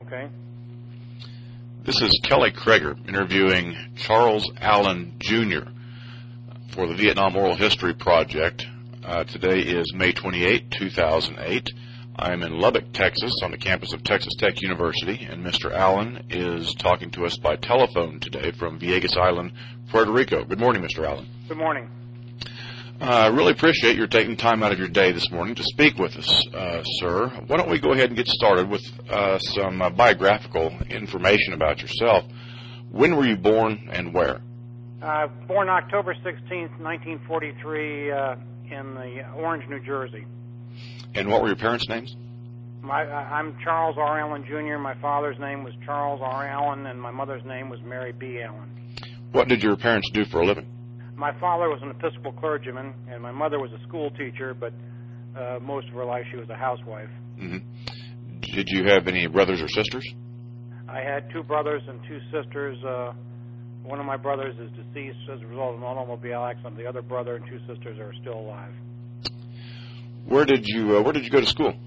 Okay. This is Kelly Krager interviewing Charles Allen Jr. for the Vietnam Oral History Project. Today is May 28, 2008. I am in Lubbock, Texas, on the campus of Texas Tech University, and Mr. Allen is talking to us by telephone today from Vieques Island, Puerto Rico. Good morning, Mr. Allen. Good morning. I really appreciate your taking time out of your day this morning to speak with us, sir. Why don't we go ahead and get started with some biographical information about yourself. When were you born and where? Born October 16th, 1943, in the Orange, New Jersey. And what were your parents' names? I'm Charles R. Allen Jr. My father's name was Charles R. Allen, and my mother's name was Mary B. Allen. What did your parents do for a living? My father was an Episcopal clergyman, and my mother was a school teacher, but most of her life she was a housewife. Mm-hmm. Did you have any brothers or sisters? I had two brothers and two sisters. One of my brothers is deceased as a result of an automobile accident. The other brother and two sisters are still alive. Where did you go to school?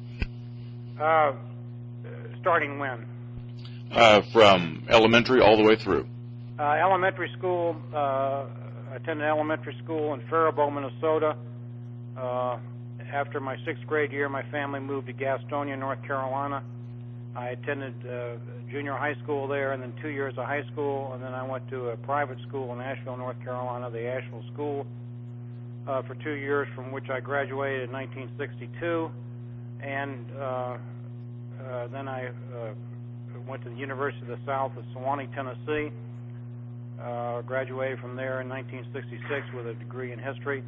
Starting when? From elementary all the way through. Elementary school. Attended elementary school in Faribault, Minnesota. After my sixth grade year, my family moved to Gastonia, North Carolina. I attended junior high school there, and then 2 years of high school, and then I went to a private school in Asheville, North Carolina, the Asheville School, for 2 years, from which I graduated in 1962. And then I went to the University of the South of Sewanee, Tennessee. Graduated from there in 1966 with a degree in history.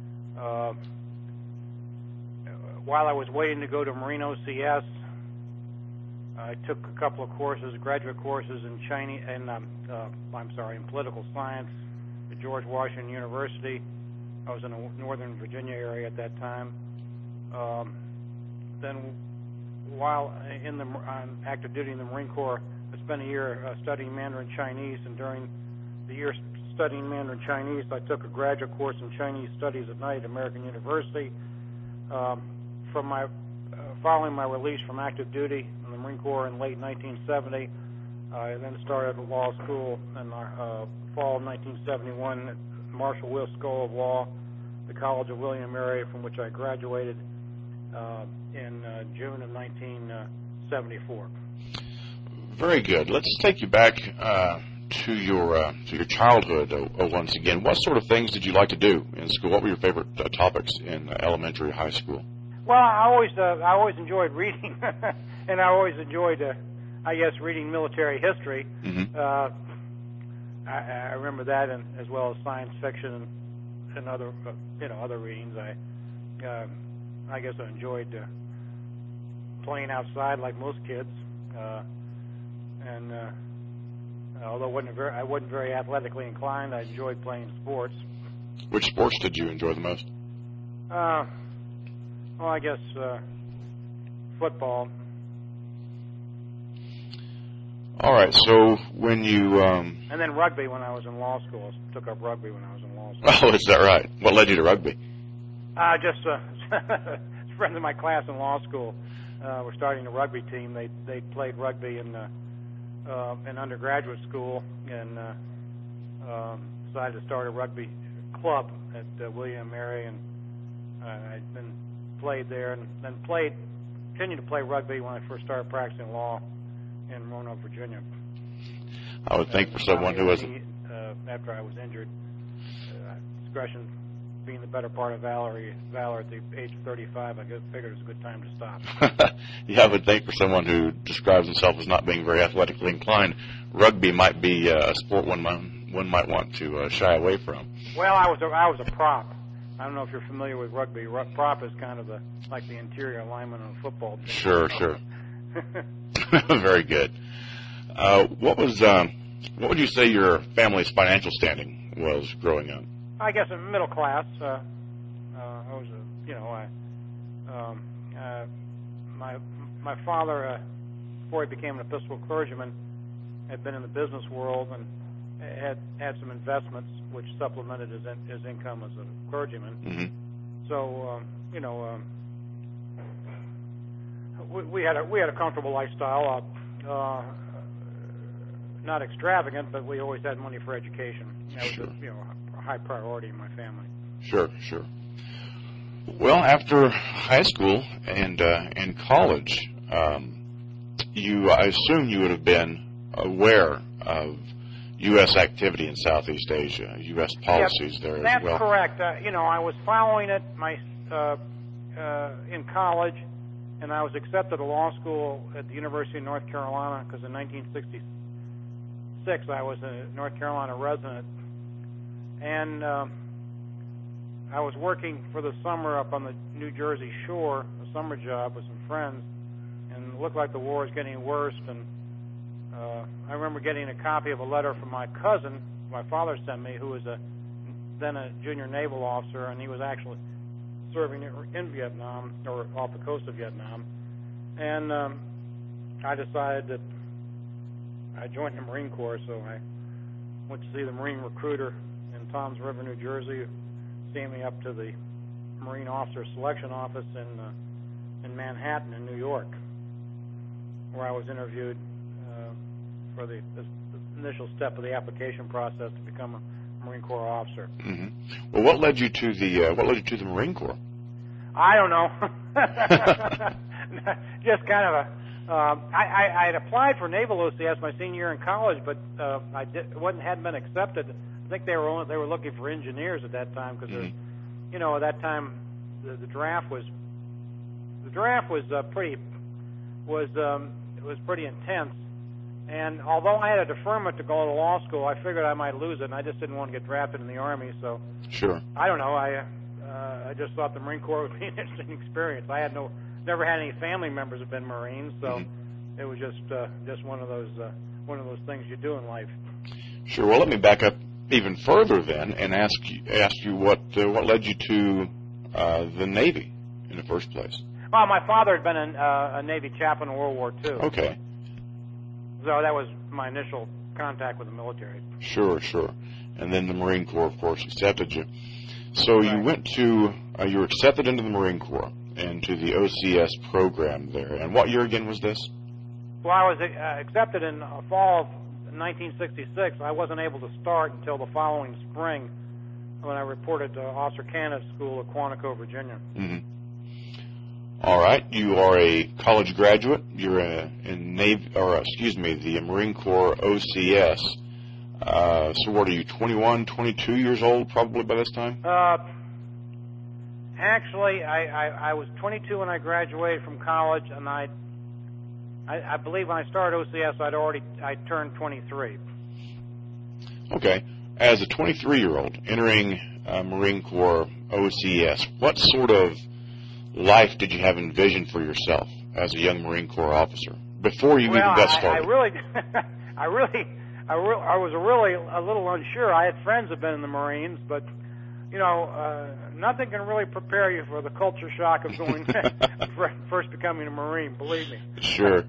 While I was waiting to go to Marine OCS, I took a couple of courses, graduate courses in Chinese, and in political science at George Washington University. I was in the Northern Virginia area at that time. Then, while on active duty in the Marine Corps, I spent a year studying Mandarin Chinese, and during the year studying Mandarin Chinese, I took a graduate course in Chinese Studies at night at American University. Following my release from active duty in the Marine Corps in late 1970, I then started law school in fall of 1971 at Marshall Will School of Law, the College of William & Mary, from which I graduated in June of 1974. Very good. Let's take you back to your childhood once again. What sort of things did you like to do in school? What were your favorite topics in elementary, high school? Well, I always enjoyed reading, and I always enjoyed, reading military history. Mm-hmm. I remember that, and as well as science fiction and other other readings. I guess I enjoyed playing outside like most kids, and although I wasn't very athletically inclined, I enjoyed playing sports. Which sports did you enjoy the most? Well, I guess football. All right. So when you and then rugby when I was in law school. I took up rugby when I was in law school. Oh, is that right? What led you to rugby? Just friends of my class in law school were starting a rugby team. They played rugby in undergraduate school, and decided to start a rugby club at William & Mary, and I'd been played there, and then continued to play rugby when I first started practicing law in Roanoke, Virginia. I would think for someone who was after I was injured, discretion being the better part of valor at the age of 35, I figured it was a good time to stop. Yeah, I would think for someone who describes himself as not being very athletically inclined, rugby might be a sport one might want to shy away from. Well, I was a prop. I don't know if you're familiar with rugby. Prop is kind of like the interior lineman on a football team. Sure. Very good. What would you say your family's financial standing was growing up? I guess in middle class. I was, my father, before he became an Episcopal clergyman, had been in the business world and had some investments which supplemented his income as a clergyman. Mm-hmm. So we had a comfortable lifestyle. not extravagant, but we always had money for education. That was Sure. a high priority in my family. Sure, sure. Well, after high school and college, I assume you would have been aware of U.S. activity in Southeast Asia, U.S. policies there as well. That's correct. I was following it in college, and I was accepted to law school at the University of North Carolina because in 1966 I was a North Carolina resident, and I was working for the summer up on the New Jersey shore, a summer job with some friends, and it looked like the war was getting worse. And I remember getting a copy of a letter from my cousin, my father sent me, who was then a junior naval officer, and he was actually serving in Vietnam, or off the coast of Vietnam. And I decided that I joined the Marine Corps, so I went to see the Marine recruiter in Toms River, New Jersey, seeing me up to the Marine Officer Selection Office in Manhattan, in New York, where I was interviewed for the initial step of the application process to become a Marine Corps officer. Mm-hmm. Well, what led you to the Marine Corps? I don't know. Just kind of I had applied for Naval OCS my senior year in college, but hadn't been accepted. I think they were looking for engineers at that time because at that time the draft was pretty intense. And although I had a deferment to go to law school, I figured I might lose it, and I just didn't want to get drafted in the Army. So sure, I don't know. I just thought the Marine Corps would be an interesting experience. I never had any family members who've been Marines, so it was just one of those things you do in life. Sure. Well, let me back up even further then and ask you what led you to the Navy in the first place. Well, my father had been a Navy chaplain in World War II. Okay. So that was my initial contact with the military. Sure. And then the Marine Corps, of course, accepted you. So you were accepted into the Marine Corps and to the OCS program there. And what year again was this? Well, I was accepted in fall of 1966. I wasn't able to start until the following spring when I reported to Officer Candidate School at Quantico, Virginia. Mm-hmm. All right, you are a college graduate. You're the Marine Corps OCS. So what are you, 21, 22 years old probably by this time? Actually, I was 22 when I graduated from college, and I believe when I started OCS, I turned 23. Okay. As a 23-year-old entering Marine Corps OCS, what sort of life did you have envisioned for yourself as a young Marine Corps officer before you even got started? I was really a little unsure. I had friends who'd been in the Marines, but nothing can really prepare you for the culture shock of going first becoming a Marine. Believe me. Sure.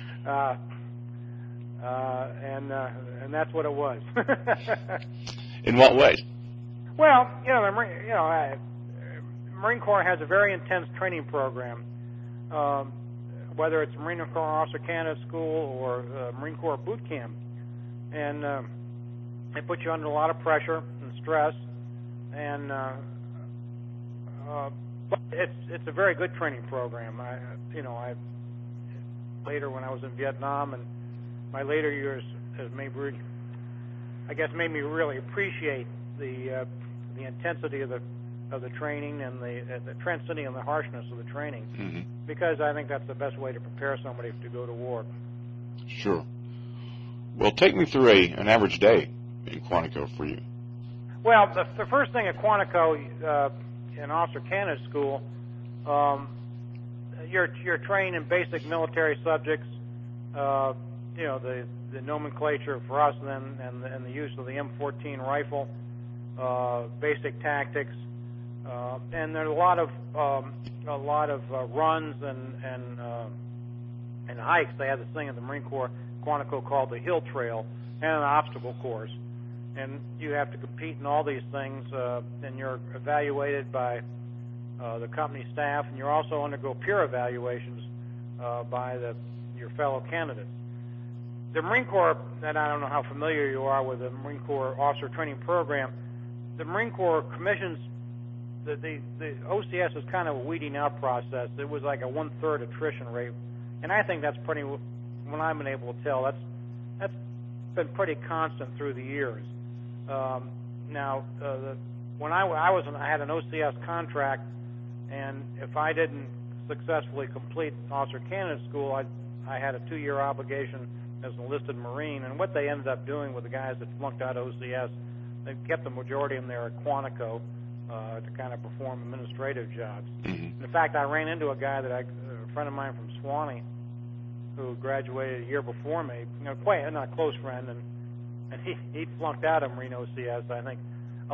And that's what it was. In what ways? Well, Marine Corps has a very intense training program, whether it's Marine Corps Officer Candidate School or Marine Corps Boot Camp, and they put you under a lot of pressure and stress, and but it's a very good training program. I later when I was in Vietnam, and my later years has made me really appreciate the intensity of the training and the intensity and the harshness of the training, because I think that's the best way to prepare somebody to go to war. Sure. Well, take me through an average day in Quantico for you. Well, the first thing at Quantico, in Officer Candidate School, you're trained in basic military subjects. The nomenclature for us then, and the use of the M14 rifle, basic tactics. And there's a lot of runs and hikes. They have this thing at the Marine Corps Quantico called the Hill Trail, and an obstacle course. And you have to compete in all these things, and you're evaluated by the company staff, and you also undergo peer evaluations by your fellow candidates. the Marine Corps, and I don't know how familiar you are with the Marine Corps Officer Training Program, the Marine Corps commissions, the OCS is kind of a weeding out process. It was like a 1/3 attrition rate, and I think that's pretty, when I've been able to tell, that's been pretty constant through the years. Now, when I had an OCS contract, and if I didn't successfully complete Officer Candidate School, I had a 2-year obligation as an enlisted Marine. And what they ended up doing with the guys that flunked out of OCS, they kept the majority of them there at Quantico to kind of perform administrative jobs. Mm-hmm. In fact, I ran into a guy a friend of mine from Suwanee, who graduated a year before me, quite not a close friend, and he flunked out of Marine OCS. I think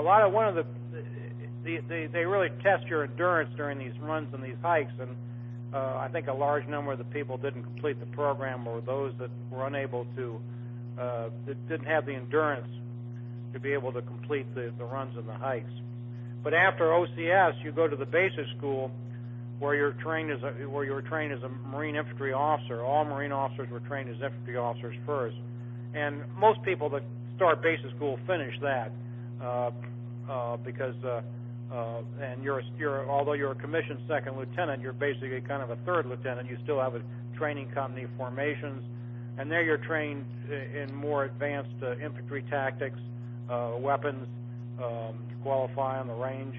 they really test your endurance during these runs and these hikes, and I think a large number of the people didn't complete the program, or those that were unable to, that didn't have the endurance to be able to complete the runs and the hikes. But after OCS, you go to the basic school, where you were trained as a Marine infantry officer. All Marine officers were trained as infantry officers first, and most people that start basic school finish that because and although you're a commissioned second lieutenant, you're basically kind of a third lieutenant. You still have a training company formations, and there you're trained in more advanced infantry tactics, weapons, to qualify on the range.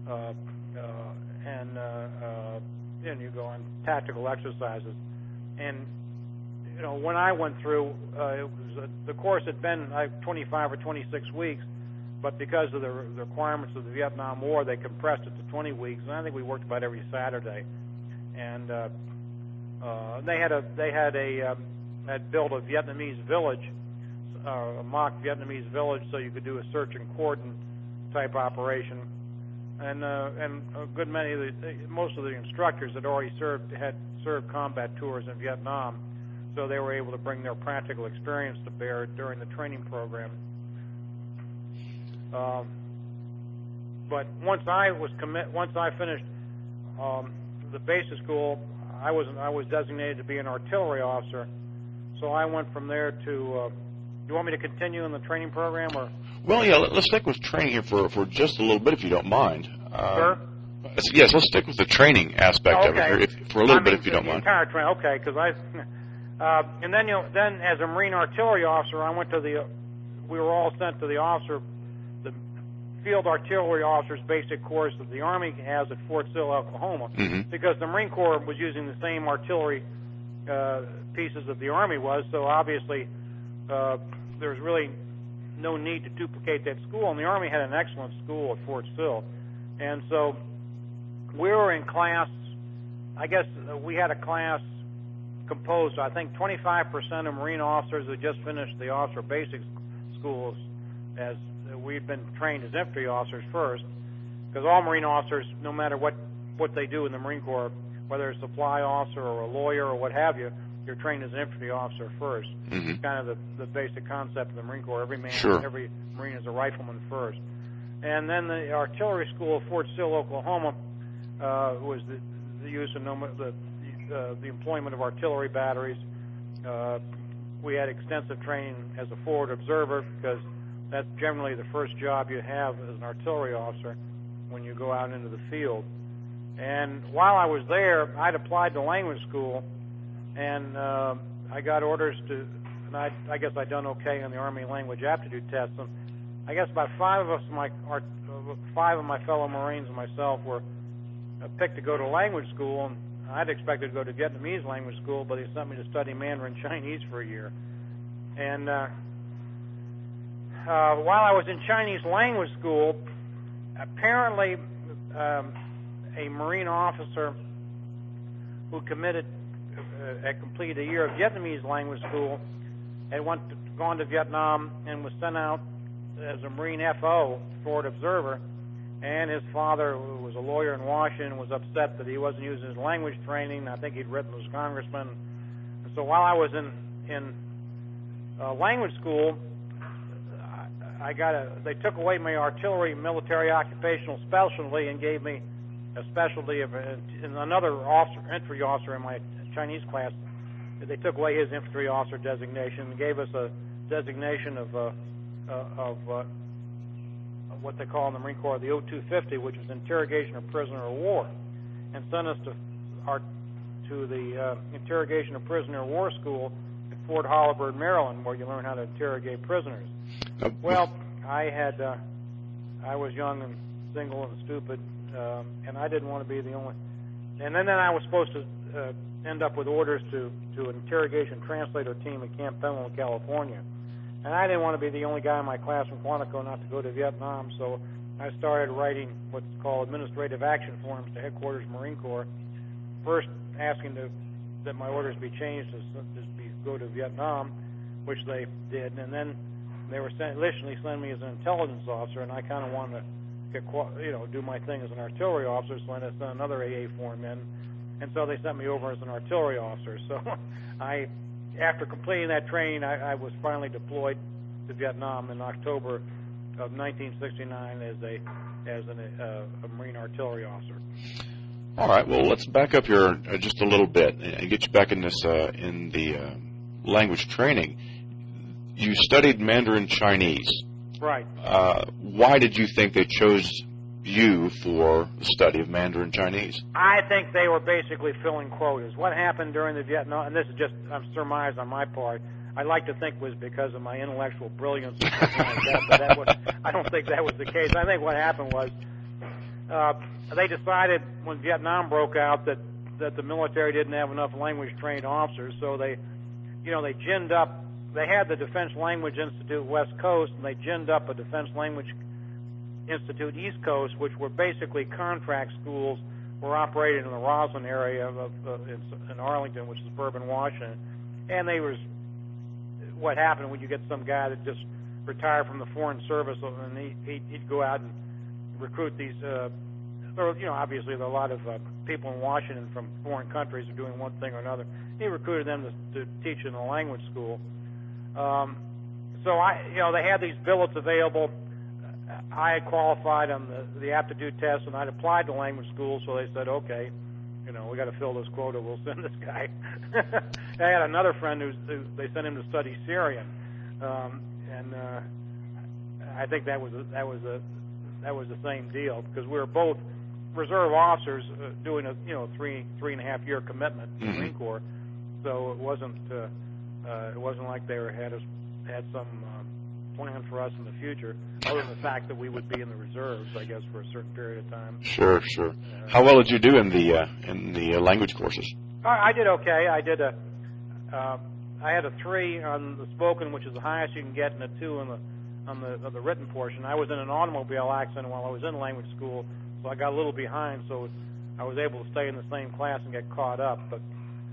And you go on tactical exercises. And when I went through, the course had been 25 or 26 weeks, but because of the requirements of the Vietnam War, they compressed it to 20 weeks. And I think we worked about every Saturday. And they had built a Vietnamese village, a mock Vietnamese village, so you could do a search and cordon type operation. And a good many of most of the instructors had already had served combat tours in Vietnam, so they were able to bring their practical experience to bear during the training program. But once I finished the basic school, I was designated to be an artillery officer. So I went from there to. You want me to continue in the training program, or? Well, yeah, let's stick with training here for just a little bit, if you don't mind. Sure. Yes, let's stick with the training aspect of it here, for a little bit, if you don't mind. Entire training, okay? Because and then as a Marine artillery officer, I went to we were all sent to the field artillery officer's basic course that the Army has at Fort Sill, Oklahoma, mm-hmm. because the Marine Corps was using the same artillery pieces that the Army was, so obviously there's really no need to duplicate that school, and the Army had an excellent school at Fort Sill. And so we were in class, I guess we had a class composed, I think 25% of Marine officers who just finished the officer basic schools, as we'd been trained as infantry officers first, because all Marine officers, no matter what they do in the Marine Corps, whether it's a supply officer or a lawyer or what have you, you're trained as an infantry officer first. Mm-hmm. It's kind of the basic concept of the Marine Corps. Every Marine is a rifleman first. And then the artillery school of Fort Sill, Oklahoma, was the use of the employment of artillery batteries. We had extensive training as a forward observer, because that's generally the first job you have as an artillery officer when you go out into the field. And while I was there, I'd applied to language school, and I got orders to, and I guess I'd done okay on the Army language aptitude test. And I guess about five of my fellow Marines and myself were picked to go to language school, and I'd expected to go to Vietnamese language school, but they sent me to study Mandarin Chinese for a year. And while I was in Chinese language school, apparently a Marine officer who completed a year of Vietnamese language school had gone to Vietnam and was sent out as a Marine FO, forward observer, and his father, who was a lawyer in Washington, was upset that he wasn't using his language training. I think he'd written to his congressman. And so while I was in language school, they took away my artillery military occupational specialty and gave me a specialty of another entry officer in my Chinese class they took away his infantry officer designation and gave us a designation of what they call in the Marine Corps the O-250, which is interrogation of prisoner of war, and sent us to the interrogation of prisoner of war school at Fort Holabird, Maryland, where you learn how to interrogate prisoners. Well, I was young and single and stupid, and I didn't want to be the only. And then I was supposed to end up with orders to an interrogation translator team at Camp Pendleton, California. And I didn't want to be the only guy in my class from Quantico not to go to Vietnam, so I started writing what's called administrative action forms to Headquarters Marine Corps, first asking that my orders be changed to go to Vietnam, which they did, and then they were initially sending me as an intelligence officer, and I kind of wanted to do my thing as an artillery officer, so I sent another AA form in, and so they sent me over as an artillery officer. So after completing that training, I was finally deployed to Vietnam in October of 1969 as a Marine artillery officer. All right. Well, let's back up here just a little bit and get you back in this in the language training. You studied Mandarin Chinese. Right. Why did you think they chose you for the study of Mandarin Chinese? I think they were basically filling quotas. What happened during the Vietnam, and this is just surmise on my part, I'd like to think was because of my intellectual brilliance or something like that, but I don't think that was the case. I think what happened was they decided when Vietnam broke out that the military didn't have enough language-trained officers, so they ginned up. They had the Defense Language Institute West Coast, and they ginned up a Defense Language Institute East Coast, which were basically contract schools, were operated in the Roslyn area in Arlington, which is suburban Washington. And what happened when you get some guy that just retired from the Foreign Service, and he'd go out and recruit these. Obviously there are a lot of people in Washington from foreign countries who are doing one thing or another. He recruited them to teach in a language school. They had these billets available. I had qualified on the aptitude test, and I'd applied to language school, so they said, okay, we got to fill this quota. We'll send this guy. I had another friend who they sent him to study Syrian, and I think that was the same deal, because we were both reserve officers doing a 3.5 year commitment to the Marine Corps, so it wasn't like they had some plan for us in the future, other than the fact that we would be in the reserves, I guess, for a certain period of time. Sure. How well did you do in the language courses? I did okay. I had a 3 on the spoken, which is the highest you can get, and a 2 on the written portion. I was in an automobile accident while I was in language school, so I got a little behind, so I was able to stay in the same class and get caught up. But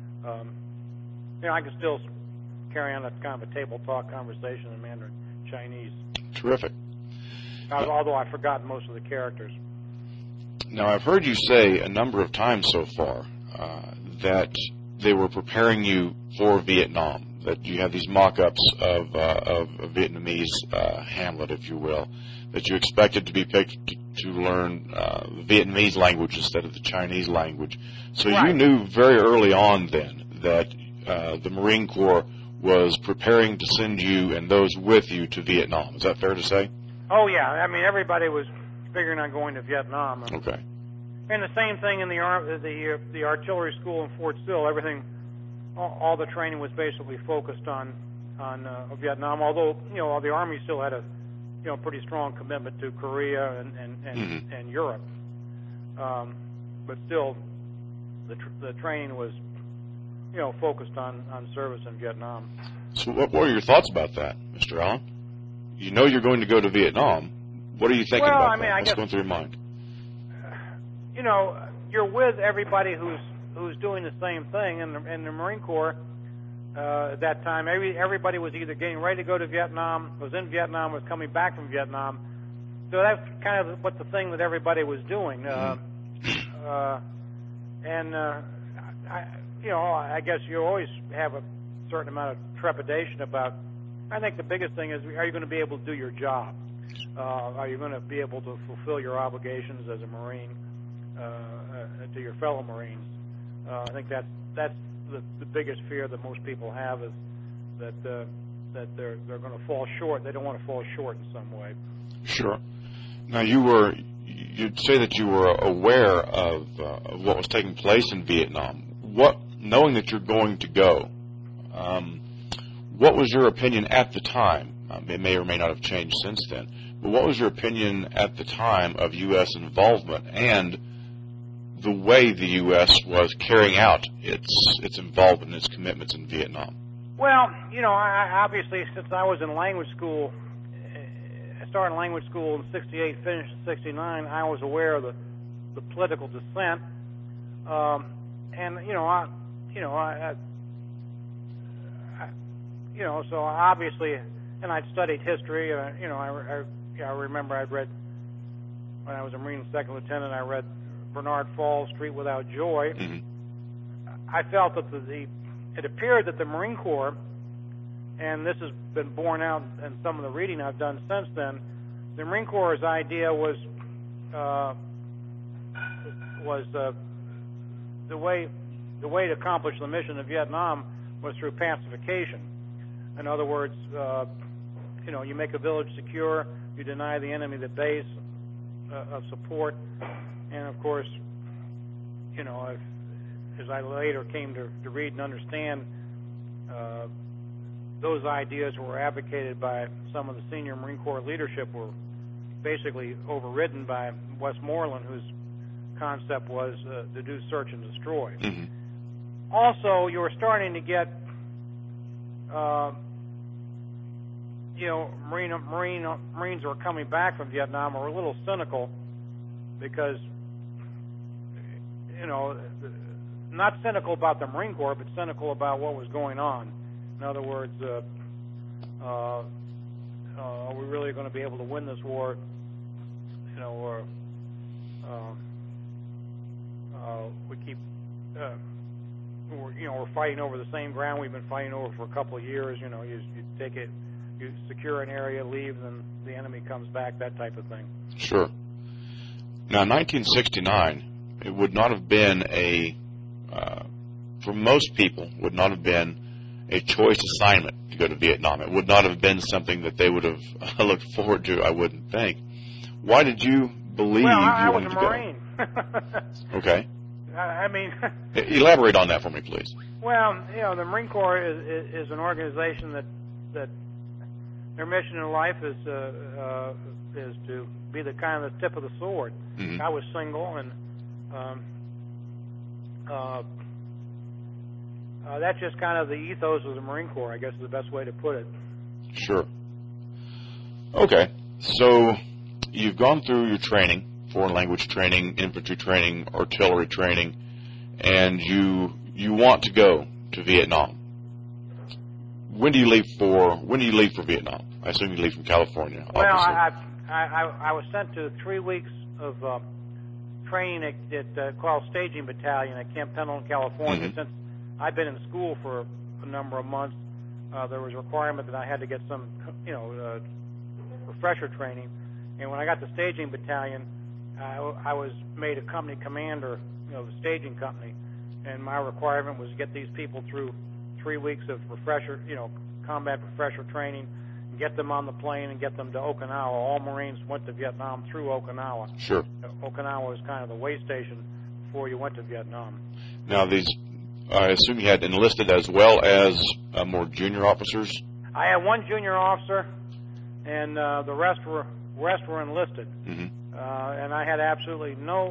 I can still carry on a kind of a table talk conversation in Mandarin Chinese. Terrific. Although I've forgotten most of the characters. Now, I've heard you say a number of times so far that they were preparing you for Vietnam, that you had these mock-ups of a Vietnamese Hamlet, if you will, that you expected to be picked to learn the Vietnamese language instead of the Chinese language. So right. You knew very early on then that the Marine Corps was preparing to send you and those with you to Vietnam. Is that fair to say? Oh, yeah. I mean, everybody was figuring on going to Vietnam. Okay. And the same thing in the artillery school in Fort Sill. All the training was basically focused on Vietnam, although, the Army still had a pretty strong commitment to Korea and Europe. But still, the training was focused on service in Vietnam. So what are your thoughts about that, Mr. Allen? You know you're going to go to Vietnam. What are you thinking about that? What's going through your mind? You're with everybody who's doing the same thing in the Marine Corps. At that time, everybody was either getting ready to go to Vietnam, was in Vietnam, was coming back from Vietnam. So that's kind of what the thing that everybody was doing. I guess you always have a certain amount of trepidation about. I think the biggest thing is, are you going to be able to do your job? Are you going to be able to fulfill your obligations as a Marine to your fellow Marines? I think that's the biggest fear that most people have is that they're going to fall short. They don't want to fall short in some way. Sure. Now you'd say that you were aware of what was taking place in Vietnam. Knowing that you're going to go, what was your opinion at the time? It may or may not have changed since then. But what was your opinion at the time of U.S. involvement and the way the U.S. was carrying out its involvement and its commitments in Vietnam? Well, I obviously, since I was in language school, I started in language school in '68, finished in '69. I was aware of the political dissent, so obviously, and I'd studied history. I remember I'd read when I was a Marine second lieutenant. I read Bernard Fall's Street Without Joy. Mm-hmm. I felt that it appeared that the Marine Corps, and this has been borne out in some of the reading I've done since then, the Marine Corps' idea was the way to accomplish the mission of Vietnam was through pacification. In other words, you make a village secure, you deny the enemy the base of support, and of course, as I later came to read and understand, those ideas were advocated by some of the senior Marine Corps leadership were basically overridden by Westmoreland, whose concept was to do search and destroy. Mm-hmm. Also, you were starting to get, Marines who were coming back from Vietnam were a little cynical because, not cynical about the Marine Corps, but cynical about what was going on. In other words, are we really going to be able to win this war? We keep, we're fighting over the same ground we've been fighting over for a couple of years. You take it, you secure an area, leave, then the enemy comes back, that type of thing. Sure. Now, 1969, it would not have been for most people, would not have been a choice assignment to go to Vietnam. It would not have been something that they would have looked forward to, I wouldn't think. Why did you believe you wanted to go? Well, I was a Marine. Okay. I mean... Elaborate on that for me, please. Well, the Marine Corps is an organization that their mission in life is to be the kind of the tip of the sword. Mm-hmm. I was single, and that's just kind of the ethos of the Marine Corps, I guess is the best way to put it. Sure. Okay. So you've gone through your training, foreign language training, infantry training, artillery training, and you want to go to Vietnam. When do you leave for Vietnam? I assume you leave from California. Well, obviously. I was sent to 3 weeks of training at called Staging Battalion at Camp Pendleton, California. Mm-hmm. Since I'd been in school for a number of months, there was a requirement that I had to get some, refresher training. And when I got to Staging Battalion, I was made a company commander, of the staging company, and my requirement was to get these people through 3 weeks of refresher, combat refresher training, and get them on the plane and get them to Okinawa. All Marines went to Vietnam through Okinawa. Sure. Okinawa was kind of the way station before you went to Vietnam. Now, I assume you had enlisted as well as more junior officers? I had one junior officer, and the rest were enlisted. Mm-hmm. And I had absolutely no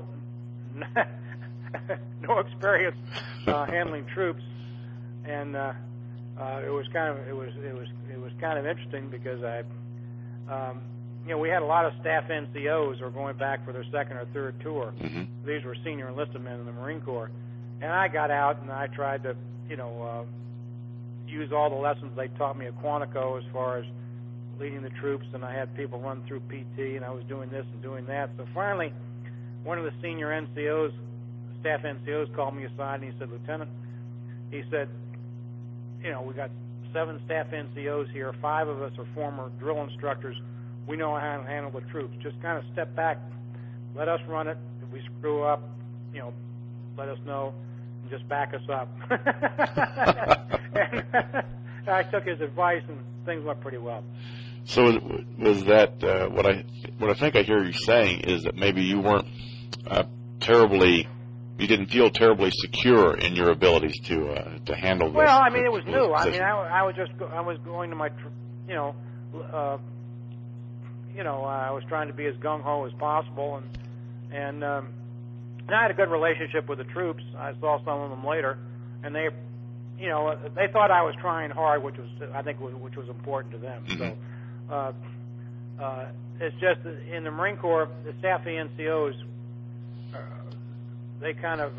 experience handling troops, and it was kind of interesting because we had a lot of staff NCOs who were going back for their second or third tour. Mm-hmm. These were senior enlisted men in the Marine Corps, and I got out and I tried to use all the lessons they taught me at Quantico as far as leading the troops, and I had people run through PT, and I was doing this and doing that. So finally, one of the senior NCOs, staff NCOs, called me aside, and he said, "Lieutenant," he said, we got 7 staff NCOs here. 5 of us are former drill instructors. We know how to handle the troops. Just kind of step back, let us run it. If we screw up, let us know. and just back us up. And I took his advice, and things went pretty well. So was that what I think I hear you saying is that maybe you weren't you didn't feel terribly secure in your abilities to handle this? Well, I mean, it was new. I mean, I was going to my, I was trying to be as gung ho as possible, and I had a good relationship with the troops. I saw some of them later, and they thought I was trying hard, which was important to them. Mm-hmm. So it's just in the Marine Corps, the staff NCOs, they kind of,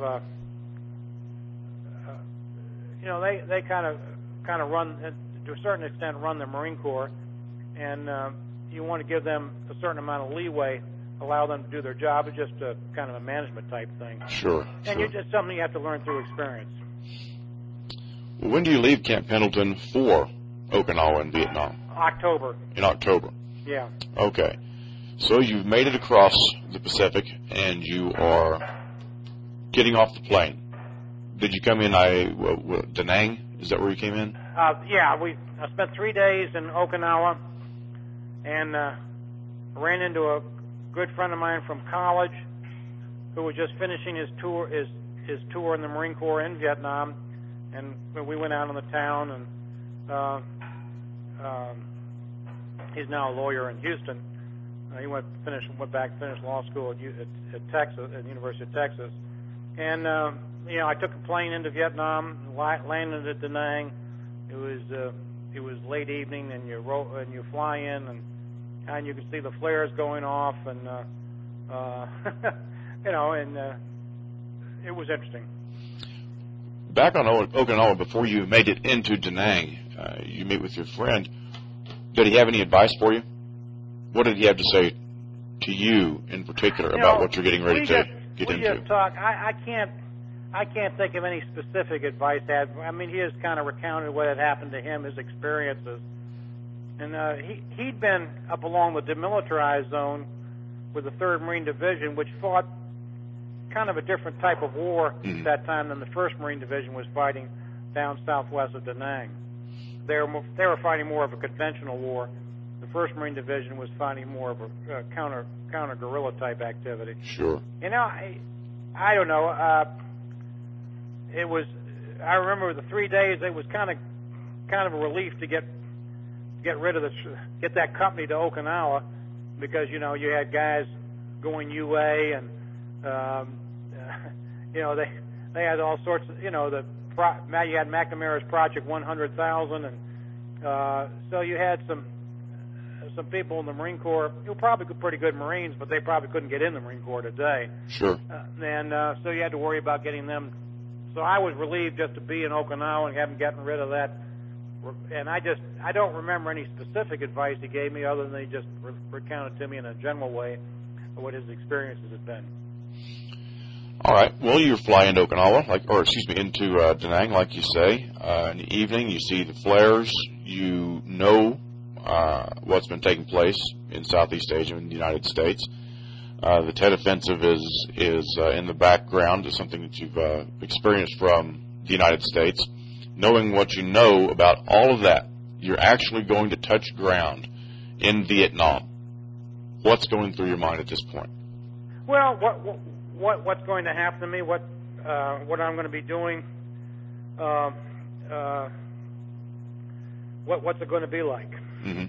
they kind of run, to a certain extent, run the Marine Corps, and you want to give them a certain amount of leeway, allow them to do their job. It's just a kind of a management type thing. Sure. And it's just something you have to learn through experience. Well, when do you leave Camp Pendleton for Okinawa in Vietnam? October. In October. Yeah. Okay. So you've made it across the Pacific, and you are getting off the plane. Did you come in Da Nang? Is that where you came in? Yeah. I spent 3 days in Okinawa, and ran into a good friend of mine from college who was just finishing his tour in the Marine Corps in Vietnam, and we went out in the town, and he's now a lawyer in Houston. He went back to finish law school at Texas, at the University of Texas, and I took a plane into Vietnam, landed at Da Nang. It was late evening, and you fly in, and you can see the flares going off, and it was interesting. Back on Okinawa, before you made it into Da Nang, you meet with your friend. Did he have any advice for you? What did he have to say to you in particular about what you're getting ready to get into? We just talk. I can't think of any specific advice. I mean, he just kind of recounted what had happened to him, his experiences, and he'd been up along the demilitarized zone with the 3rd Marine Division, which fought kind of a different type of war at that time than the 1st Marine Division was fighting down southwest of Da Nang. They were fighting more of a conventional war. The 1st Marine Division was fighting more of a counter guerrilla type activity. Sure. I don't know. I remember the 3 days. It was kind of a relief to get that company to Okinawa, because you had guys going UA, and they had all sorts of you had McNamara's Project 100,000, and so you had some people in the Marine Corps who were probably pretty good Marines, but they probably couldn't get in the Marine Corps today. Sure. So you had to worry about getting them. So I was relieved just to be in Okinawa and haven't gotten rid of that. And I don't remember any specific advice he gave me, other than he just recounted to me in a general way what his experiences had been. All right. Well, you fly into Okinawa, into Da Nang, like you say. In the evening, you see the flares. You know what's been taking place in Southeast Asia and the United States. The Tet Offensive is in the background, is something that you've experienced from the United States. Knowing what you know about all of that, you're actually going to touch ground in Vietnam. What's going through your mind at this point? Well, what's going to happen to me? What I'm going to be doing? What's it going to be like? Mm-hmm.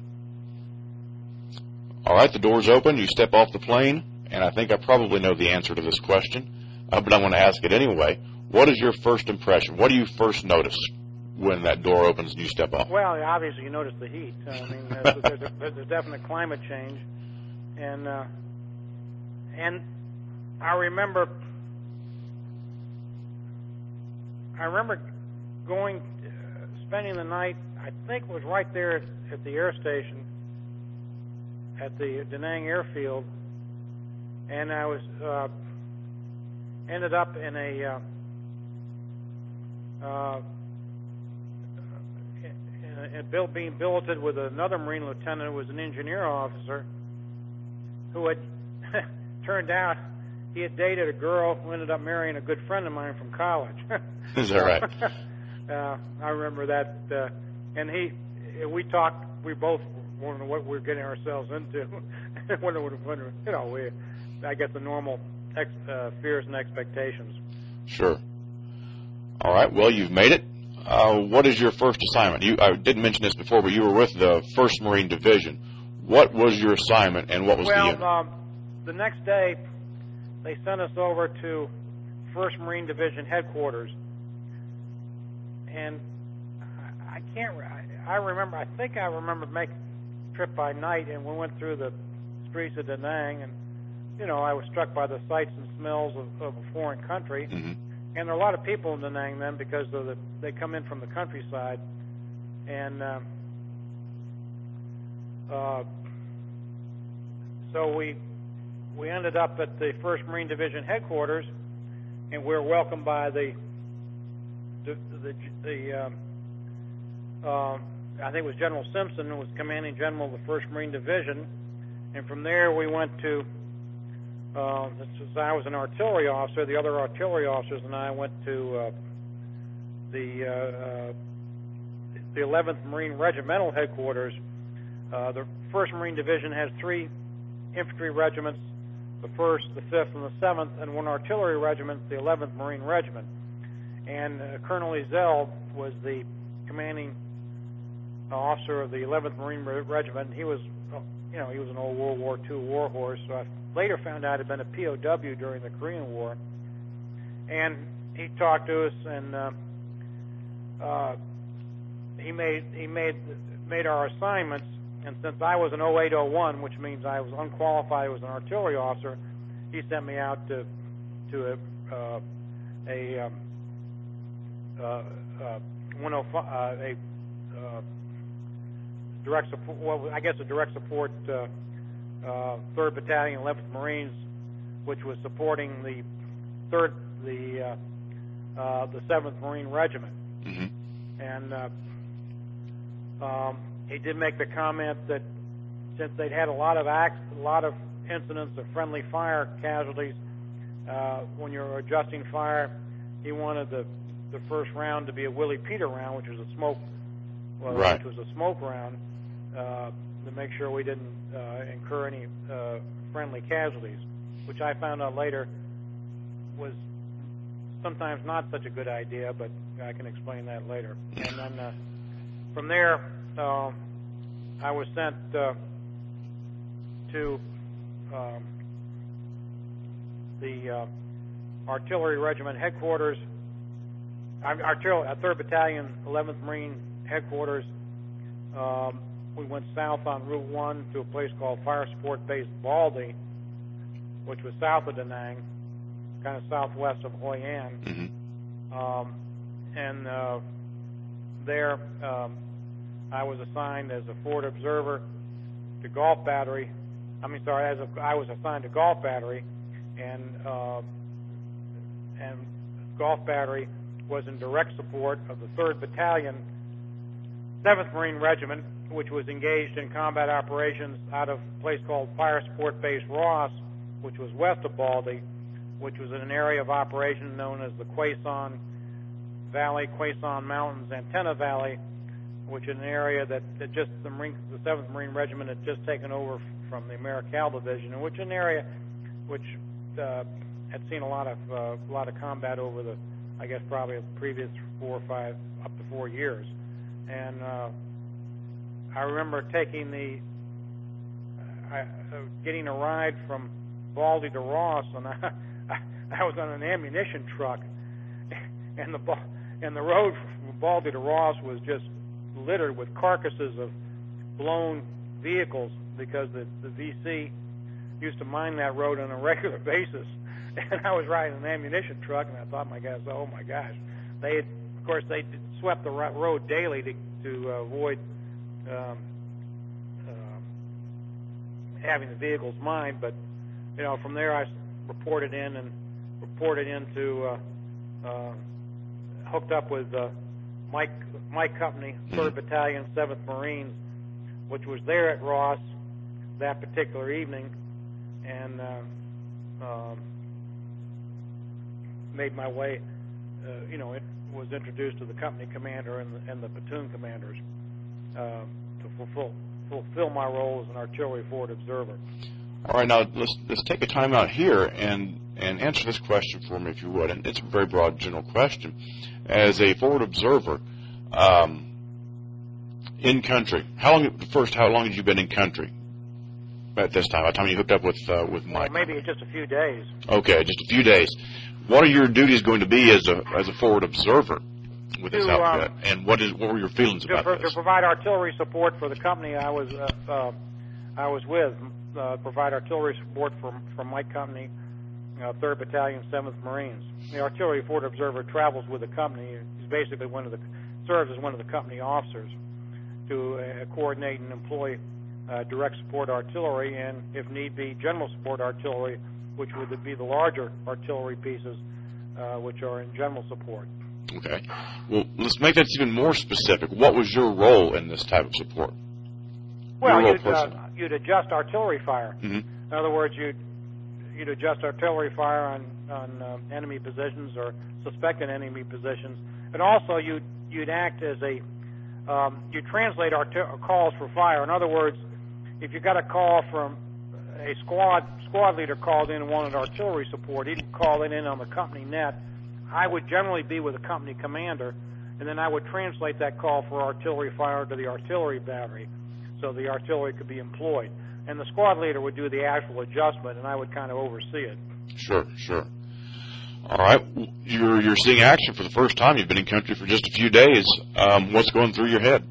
All right, the doors open. You step off the plane, and I think I probably know the answer to this question, but I'm going to ask it anyway. What is your first impression? What do you first notice when that door opens and you step off? Well, obviously you notice the heat. I mean, there's a definite climate change, and I remember spending the night. I think it was right there at the air station, at the Da Nang airfield, and I was ended up in being billeted with another Marine lieutenant who was an engineer officer, who had turned out he had dated a girl who ended up marrying a good friend of mine from college. Is that right? I remember that, and we talked. We both wondered what we were getting ourselves into. I guess the normal fears and expectations. Sure. All right. Well, you've made it. What is your first assignment? I didn't mention this before, but you were with the 1st Marine Division. What was your assignment, and what was the unit? The next day, they sent us over to 1st Marine Division headquarters, and I think I remember making a trip by night, and we went through the streets of Da Nang, and I was struck by the sights and smells of a foreign country. Mm-hmm. And there are a lot of people in Da Nang then because they come in from the countryside, and so we ended up at the 1st Marine Division headquarters, and we were welcomed by I think it was General Simpson, who was commanding general of the 1st Marine Division, and from there we went to. I was an artillery officer. The other artillery officers and I went to the 11th Marine Regimental headquarters. The 1st Marine Division has 3 infantry regiments, the 1st, the 5th, and the 7th, and 1 artillery regiment, the 11th Marine Regiment. And Colonel Ezell was the commanding officer of the 11th Marine Regiment. He was, he was an old World War II war horse, so I later found out he'd been a POW during the Korean War. And he talked to us, and he made our assignments. And since I was an 0801, which means I was unqualified as an artillery officer, he sent me out to a direct support. Well, I guess a direct support 3rd Battalion, 11th Marines, which was supporting the 7th Marine Regiment. Mm-hmm. And he did make the comment that since they'd had a lot of incidents of friendly fire casualties, when you're adjusting fire, he wanted the first round to be a Willie Peter round, which was a smoke round, to make sure we didn't incur any friendly casualties, which I found out later was sometimes not such a good idea, but I can explain that later. And then from there, I was sent to the Artillery Regiment headquarters, 3rd Battalion, 11th Marine headquarters. We went south on Route 1 to a place called Fire Support Base Baldy, which was south of Da Nang, kind of southwest of Hoi An. Mm-hmm. And there I was assigned as a forward observer to Gulf Battery. I was assigned to Gulf Battery, and Gulf Battery was in direct support of the 3rd Battalion, 7th Marine Regiment, which was engaged in combat operations out of a place called Fire Support Base Ross, which was west of Baldy, which was in an area of operation known as the Quezon Valley, Quezon Mountains Antenna Valley, which is an area that just the 7th Marine Regiment had just taken over from the Marical Division, and which is an area which had seen a lot of combat over the, I guess, probably the previous 4 or 5 up to 4 years. And I remember getting a ride from Baldy to Ross, and I was on an ammunition truck, and the road from Baldy to Ross was just littered with carcasses of blown vehicles because the VC used to mine that road on a regular basis. And I was riding an ammunition truck, and I thought, oh my gosh, they swept the road daily to avoid having the vehicles mined. But from there I reported into hooked up with Mike Company, 3rd Battalion, 7th Marines, which was there at Ross that particular evening, and made my way, it was introduced to the company commander and the platoon commanders to fulfill my role as an artillery forward observer. All right, now let's take a time out here and answer this question for me, if you would. And it's a very broad, general question. As a forward observer, in country, how long had you been in country at this time? By the time you hooked up with Mike? Well, maybe just a few days. Okay, just a few days. What are your duties going to be as a forward observer with this outfit? And what were your feelings about this? To provide artillery support for the company I was with. Provide artillery support from my company, 3rd Battalion, 7th Marines. The artillery forward observer travels with the company. He's basically serves as one of the company officers to coordinate and employ direct support artillery and, if need be, general support artillery, which would be the larger artillery pieces, which are in general support. Okay. Well, let's make that even more specific. What was your role in this type of support? Well, you'd adjust artillery fire. Mm-hmm. In other words, you'd adjust artillery fire on enemy positions or suspected enemy positions, and also you'd act as you translate calls for fire. In other words, if you got a call from a squad leader called in and wanted artillery support, he'd call it in on the company net. I would generally be with the company commander, and then I would translate that call for artillery fire to the artillery battery, so the artillery could be employed. And the squad leader would do the actual adjustment, and I would kind of oversee it. Sure. All right. You're seeing action for the first time. You've been in country for just a few days. What's going through your head?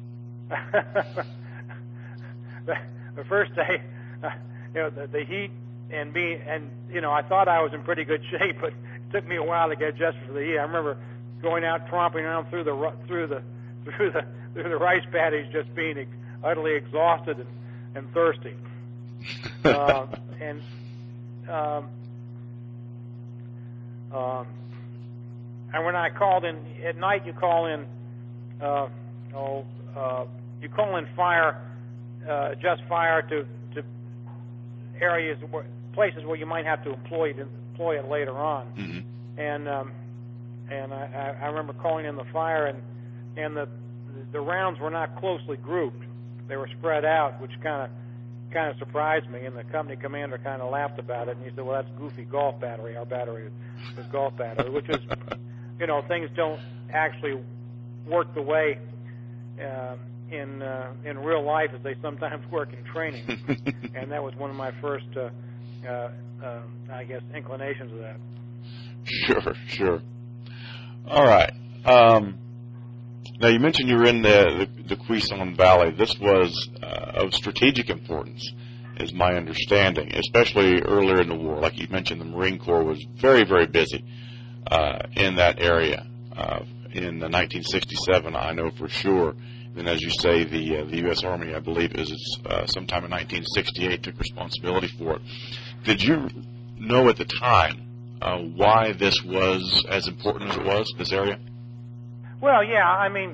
The first day, the heat and me, and I thought I was in pretty good shape, but it took me a while to get adjusted to the heat. I remember going out tromping around through the rice paddies, just being utterly exhausted and thirsty. And when I called in at night, you call in fire, adjust fire to areas, places where you might have to employ it later on. Mm-hmm. And I remember calling in the fire, and the rounds were not closely grouped; they were spread out, which kind of surprised me. And the company commander kind of laughed about it, and he said, "Well, that's goofy golf battery. Our battery is golf battery," which is, things don't actually work the way in real life as they sometimes work in training. And that was one of my first, I guess, inclinations of that. Sure. All right. Now, you mentioned you were in the Quezon Valley. This was of strategic importance, is my understanding, especially earlier in the war. Like you mentioned, the Marine Corps was very, very busy in that area. In 1967, I know for sure. And as you say, the U.S. Army, I believe, is sometime in 1968 took responsibility for it. Did you know at the time why this was as important as it was, this area? Well, yeah. I mean,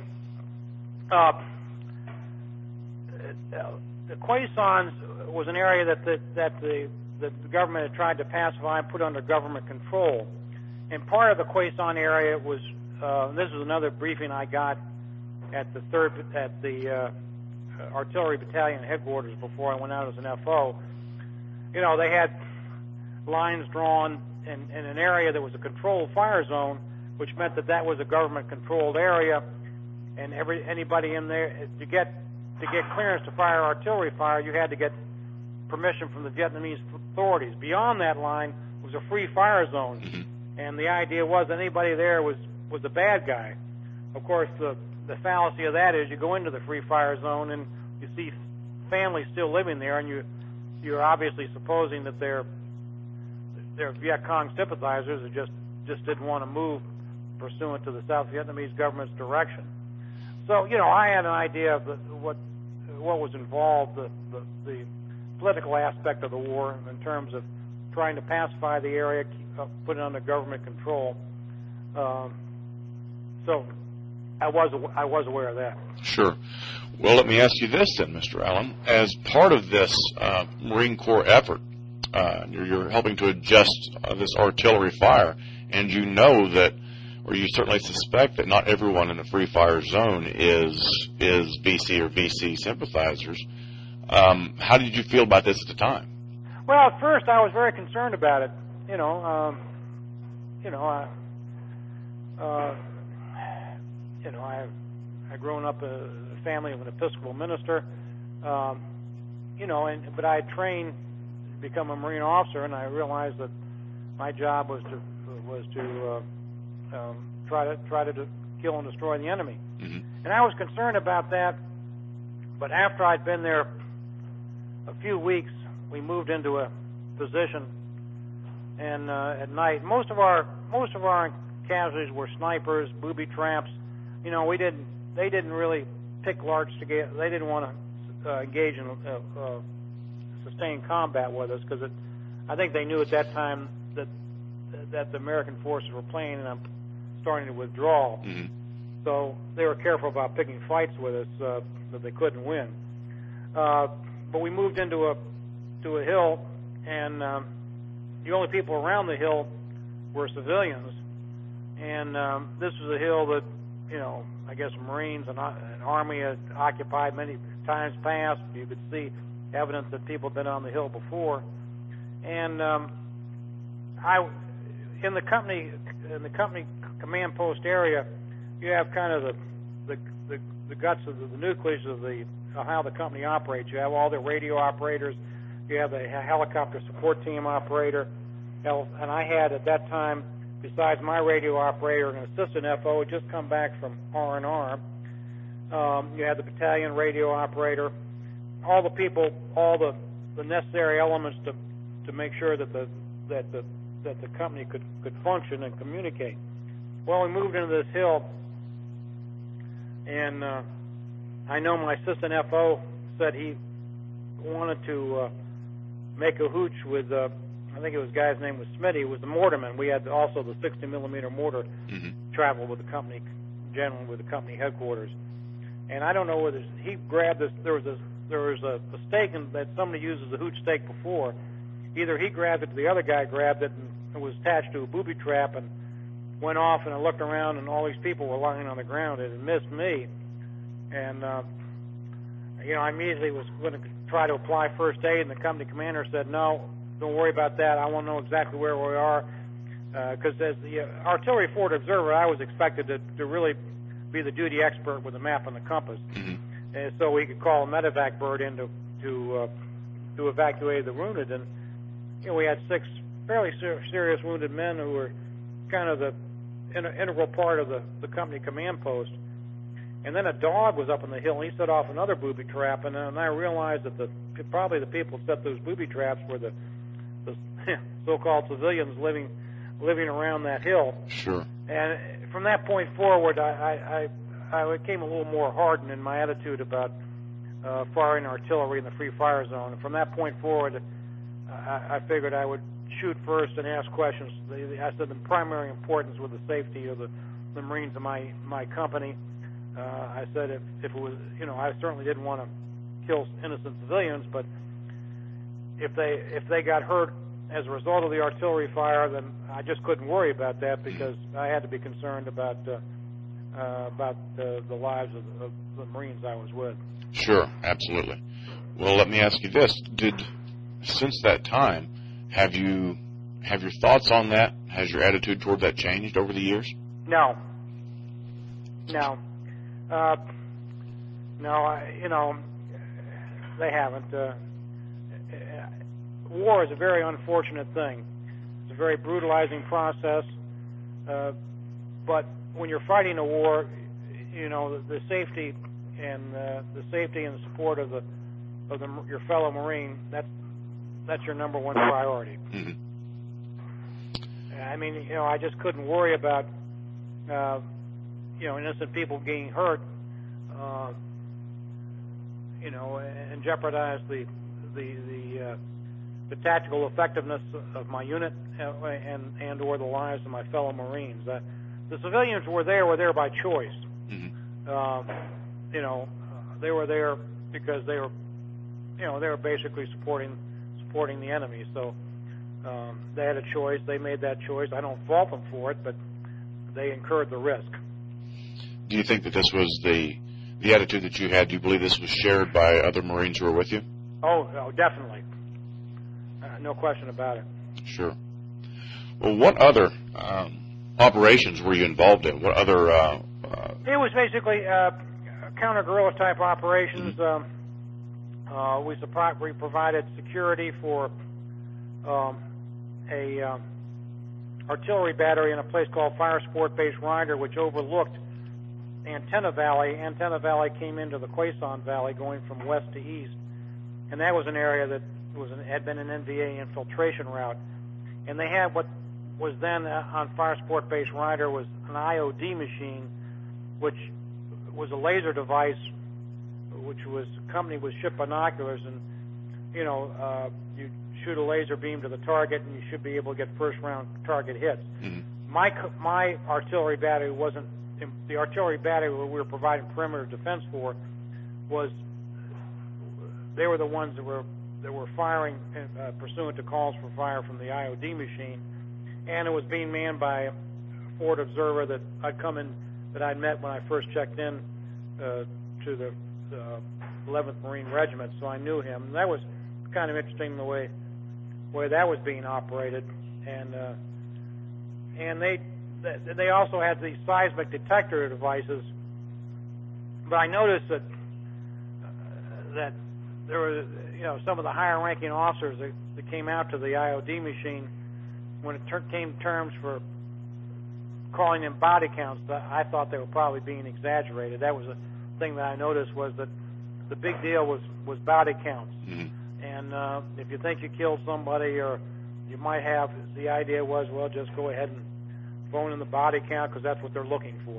the Quezon was an area that the government had tried to pacify and put under government control. And part of the Quezon area was, this was another briefing I got at the artillery battalion headquarters before I went out as an FO. They had lines drawn in an area that was a controlled fire zone, which meant that was a government-controlled area, and anybody in there to get clearance to fire artillery fire, you had to get permission from the Vietnamese authorities. Beyond that line was a free fire zone, mm-hmm. and the idea was anybody there was a bad guy. Of course, the fallacy of that is you go into the free fire zone and you see families still living there, and you're obviously supposing that they're Viet Cong sympathizers who just didn't want to move pursuant to the South Vietnamese government's direction. So, I had an idea of what was involved, the political aspect of the war in terms of trying to pacify the area, put it under government control. So I was aware of that. Sure. Well, let me ask you this then, Mr. Allen. As part of this Marine Corps effort, you're helping to adjust this artillery fire. and you know that, or you certainly suspect that not everyone in the Free Fire Zone is VC or VC sympathizers. How did you feel about this at the time? Well, at first I was very concerned about it. I grown up a family of an Episcopal minister, but I had trained to become a Marine officer, and I realized that my job was to try to kill and destroy the enemy. Mm-hmm. And I was concerned about that. But after I'd been there a few weeks, we moved into a position, and at night, most of our casualties were snipers, booby traps. They didn't really pick large together. They didn't want to engage in sustained combat with us because I think they knew at that time that the American forces were playing and I'm starting to withdraw. Mm-hmm. So they were careful about picking fights with us that they couldn't win. But we moved into a hill, and the only people around the hill were civilians. And this was a hill that, I guess Marines and Army had occupied many times past. You could see evidence that people had been on the hill before. And in the company command post area, you have kind of the guts of the nucleus of how the company operates. You have all the radio operators. You have the helicopter support team operator. And I had at that time, besides my radio operator, an assistant FO had just come back from R&R. You had the battalion radio operator. All the people, all the necessary elements to make sure that the company could function and communicate. Well, we moved into this hill, and I know my assistant FO said he wanted to make a hooch with, I think the guy's name was Smitty. It was the mortarman. We had also the 60 millimeter mortar travel with the company, generally with the company headquarters. And I don't know whether he grabbed this. There was a stake that somebody used as a hooch stake before. Either he grabbed it, or the other guy grabbed it, and it was attached to a booby trap, and went off. And I looked around, and all these people were lying on the ground. It had missed me, and I immediately was going to try to apply first aid, and the company commander said, "No, don't worry about that. I want to know exactly where we are." Because as the artillery forward observer, I was expected to really be the duty expert with the map and the compass, and so we could call a medevac bird in to evacuate the wounded. And we had 6 fairly serious wounded men who were kind of the integral part of the company command post. And then a dog was up on the hill, and he set off another booby trap. And I realized that probably the people who set those booby traps were the so-called civilians living around that hill. Sure. And from that point forward, I became a little more hardened in my attitude about firing artillery in the Free Fire Zone. And from that point forward, I figured I would shoot first and ask questions. I said the primary importance was the safety of the Marines of my company. I said if it was, I certainly didn't want to kill innocent civilians, but if they got hurt as a result of the artillery fire, then I just couldn't worry about that because I had to be concerned about the lives of the Marines I was with. Sure, absolutely. Well, let me ask you this: since that time, have your thoughts on that? Has your attitude toward that changed over the years? No. They haven't. War is a very unfortunate thing. It's a very brutalizing process. But when you're fighting a war, the safety and the support of your fellow Marine, that's your number one priority. Mm-hmm. I mean, I just couldn't worry about innocent people getting hurt, and jeopardize the tactical effectiveness of my unit and or the lives of my fellow Marines. The civilians were there by choice. Mm-hmm. They were there because they were basically supporting the enemy. So They had a choice. They made that choice. I don't fault them for it, but they incurred the risk. Do you think that this was the attitude that you had? Do you believe this was shared by other Marines who were with you? Oh, definitely. No question about it. Sure. Well, what other operations were you involved in? What other... It was basically counter-guerrilla type operations. We provided security for a artillery battery in a place called Fire Sport Base Ryder, which overlooked Antenna Valley. Antenna Valley came into the Quezon Valley going from west to east, and that was an area that had been an NVA infiltration route. And they had what was then on Fire Sport Base Ryder was an IOD machine, which was a laser device, which was accompanied with ship binoculars, and you shoot a laser beam to the target, and you should be able to get first round target hits. Mm-hmm. My artillery battery wasn't the artillery battery we were providing perimeter defense for. They were the ones that were firing pursuant to calls for fire from the IOD machine, and it was being manned by a forward observer that I'd met when I first checked in to the 11th Marine Regiment, so I knew him. And that was kind of interesting the way that was being operated, and they also had these seismic detector devices. But I noticed that there were some of the higher-ranking officers that came out to the IOD machine when it came terms for calling in body counts. I thought they were probably being exaggerated. That was a thing that I noticed, was that the big deal was body counts. Mm-hmm. And if you think you killed somebody, or you might have, the idea was, well, just go ahead and phone in the body count because that's what they're looking for.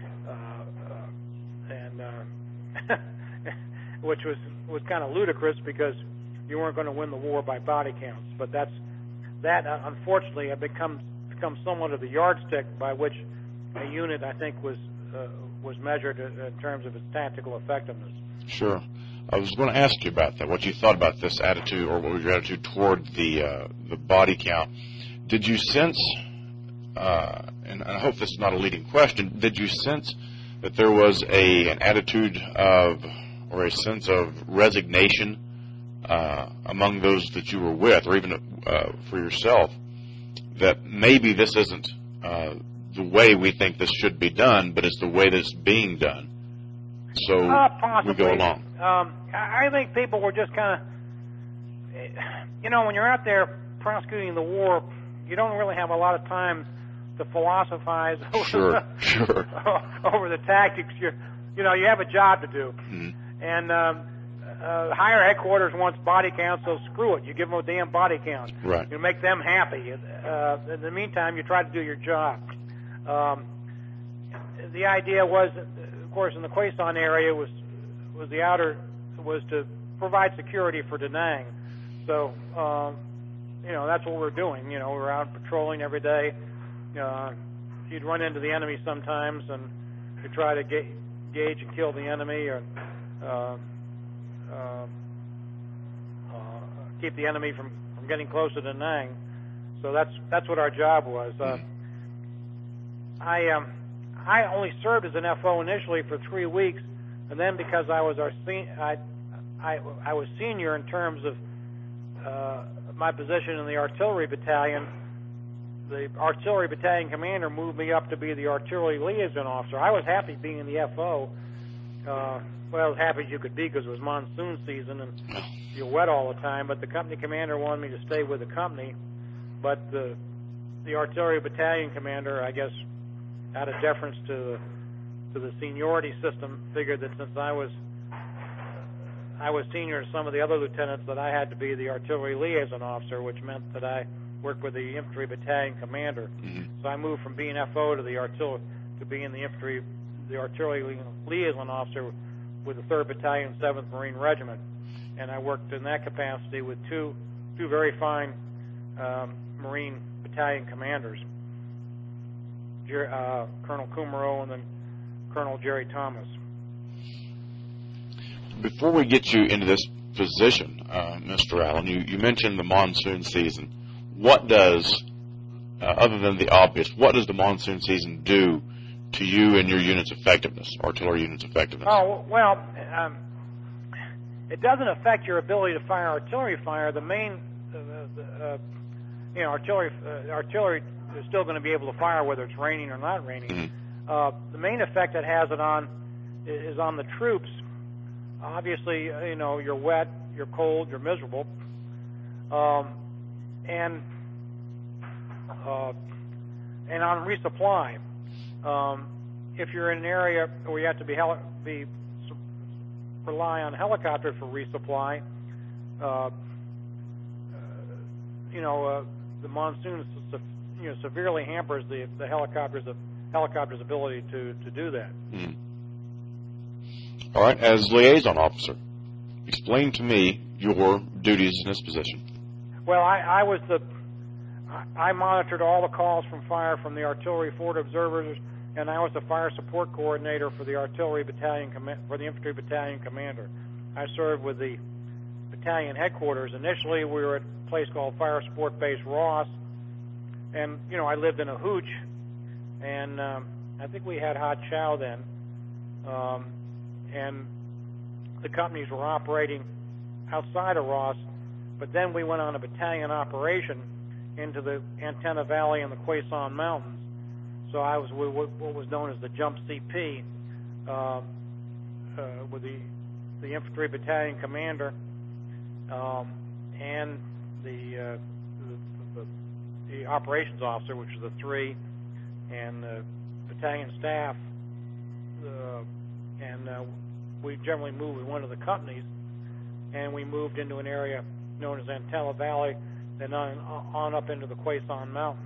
Which was kind of ludicrous because you weren't going to win the war by body counts. But that unfortunately had become somewhat of the yardstick by which a unit, I think, was measured in terms of its tactical effectiveness. Sure. I was going to ask you about that, what you thought about this attitude, or what was your attitude toward the body count. Did you sense, and I hope this is not a leading question, did you sense that there was an attitude of, or a sense of resignation among those that you were with, or even for yourself, that maybe this isn't the way we think this should be done, but it's the way that it's being done? So we go along. I think people were just kind of, when you're out there prosecuting the war, you don't really have a lot of time to philosophize over the tactics. You have a job to do. Mm-hmm. And higher headquarters wants body counts, so screw it. You give them a damn body count. Right. You make them happy. In the meantime, you try to do your job. The idea was, of course, in the Quezon area was to provide security for Da Nang. So, that's what we're doing. We're out patrolling every day. You'd run into the enemy sometimes, and you try to gauge and kill the enemy, or keep the enemy from getting closer to Da Nang. So that's what our job was. I only served as an FO initially for 3 weeks, and then because I was I was senior in terms of my position in the artillery battalion, the artillery battalion commander moved me up to be the artillery liaison officer. I was happy being in the FO. As happy as you could be because it was monsoon season and you're wet all the time, but the company commander wanted me to stay with the company. But the artillery battalion commander, I guess, out of deference to the seniority system, figured that since I was senior to some of the other lieutenants, that I had to be the artillery liaison officer, which meant that I worked with the infantry battalion commander. Mm-hmm. So I moved from being FO to being the artillery liaison officer with the 3rd Battalion, 7th Marine Regiment, and I worked in that capacity with two very fine Marine battalion commanders, Colonel Kumaro and then Colonel Jerry Thomas. Before we get you into this position, Mr. Allen, you mentioned the monsoon season. what does, other than the obvious, what does the monsoon season do to you and your unit's effectiveness, artillery unit's effectiveness? Oh, well, it doesn't affect your ability to fire artillery fire. The main, artillery is still going to be able to fire whether it's raining or not raining. Mm-hmm. The main effect it has is on the troops. Obviously, you're wet, you're cold, you're miserable, and on resupply. If you're in an area where you have to rely on helicopters for resupply, the monsoon severely hampers the helicopter's ability to do that. Mm. All right, as liaison officer, explain to me your duties in this position. Well, I monitored all the calls from fire from the artillery forward observers, and I was the fire support coordinator for the artillery battalion for the infantry battalion commander. I served with the battalion headquarters. Initially, we were at a place called Fire Support Base Ross, and I lived in a hooch, and I think we had hot chow then, and the companies were operating outside of Ross, but then we went on a battalion operation into the Antenna Valley and the Quezon Mountains. So I was with what was known as the Jump CP, with the infantry battalion commander and the operations officer, which is the 3, and the battalion staff, and we generally moved with one of the companies, and we moved into an area known as Antenna Valley, then on up into the Quezon Mountains.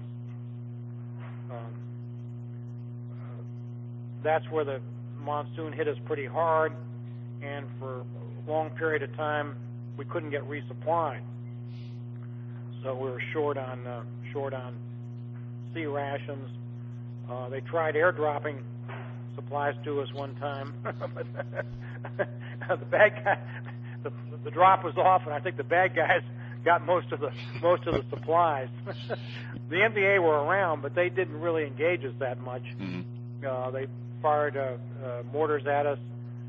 That's where the monsoon hit us pretty hard, and for a long period of time we couldn't get resupplied. So we were short on sea rations. They tried airdropping supplies to us one time, but the bad guy, the drop was off, and I think the bad guys got most of the supplies. The NVA were around, but they didn't really engage us that much. Mm-hmm. They fired mortars at us.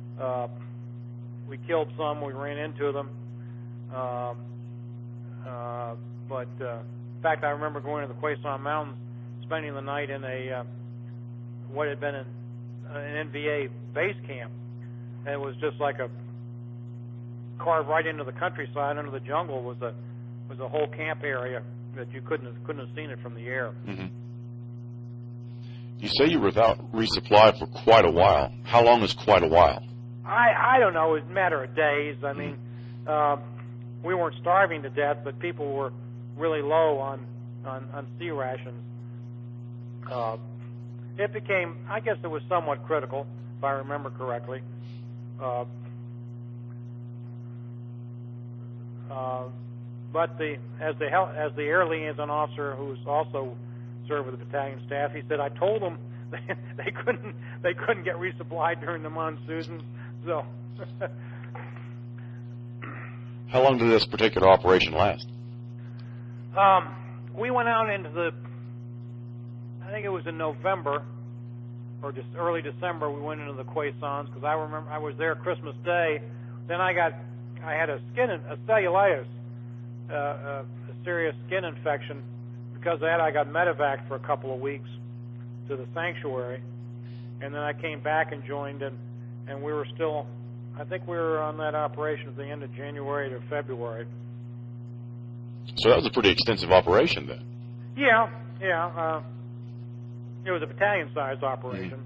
We killed some. We ran into them. But in fact, I remember going to the Quezon Mountains, spending the night in what had been an NVA base camp. And it was just like a carved right into the countryside, under the jungle was a whole camp area that you couldn't have seen it from the air. Mm-hmm. You say you were without resupply for quite a while. How long is quite a while? I don't know. It was a matter of days. I mean, we weren't starving to death, but people were really low on sea rations. It became, I guess it was somewhat critical, if I remember correctly. But as the air liaison officer, who's also served with the battalion staff, he said, I told them they couldn't get resupplied during the monsoons. So, how long did this particular operation last? We went out into I think it was in November or just early December. We went into the Quezons, because I remember I was there Christmas Day. Then I had a cellulitis, a serious skin infection. Because of that, I got medevac for a couple of weeks to the sanctuary, and then I came back and joined, and we were still, I think we were on that operation at the end of January to February. So that was a pretty extensive operation then. Yeah. It was a battalion-sized operation,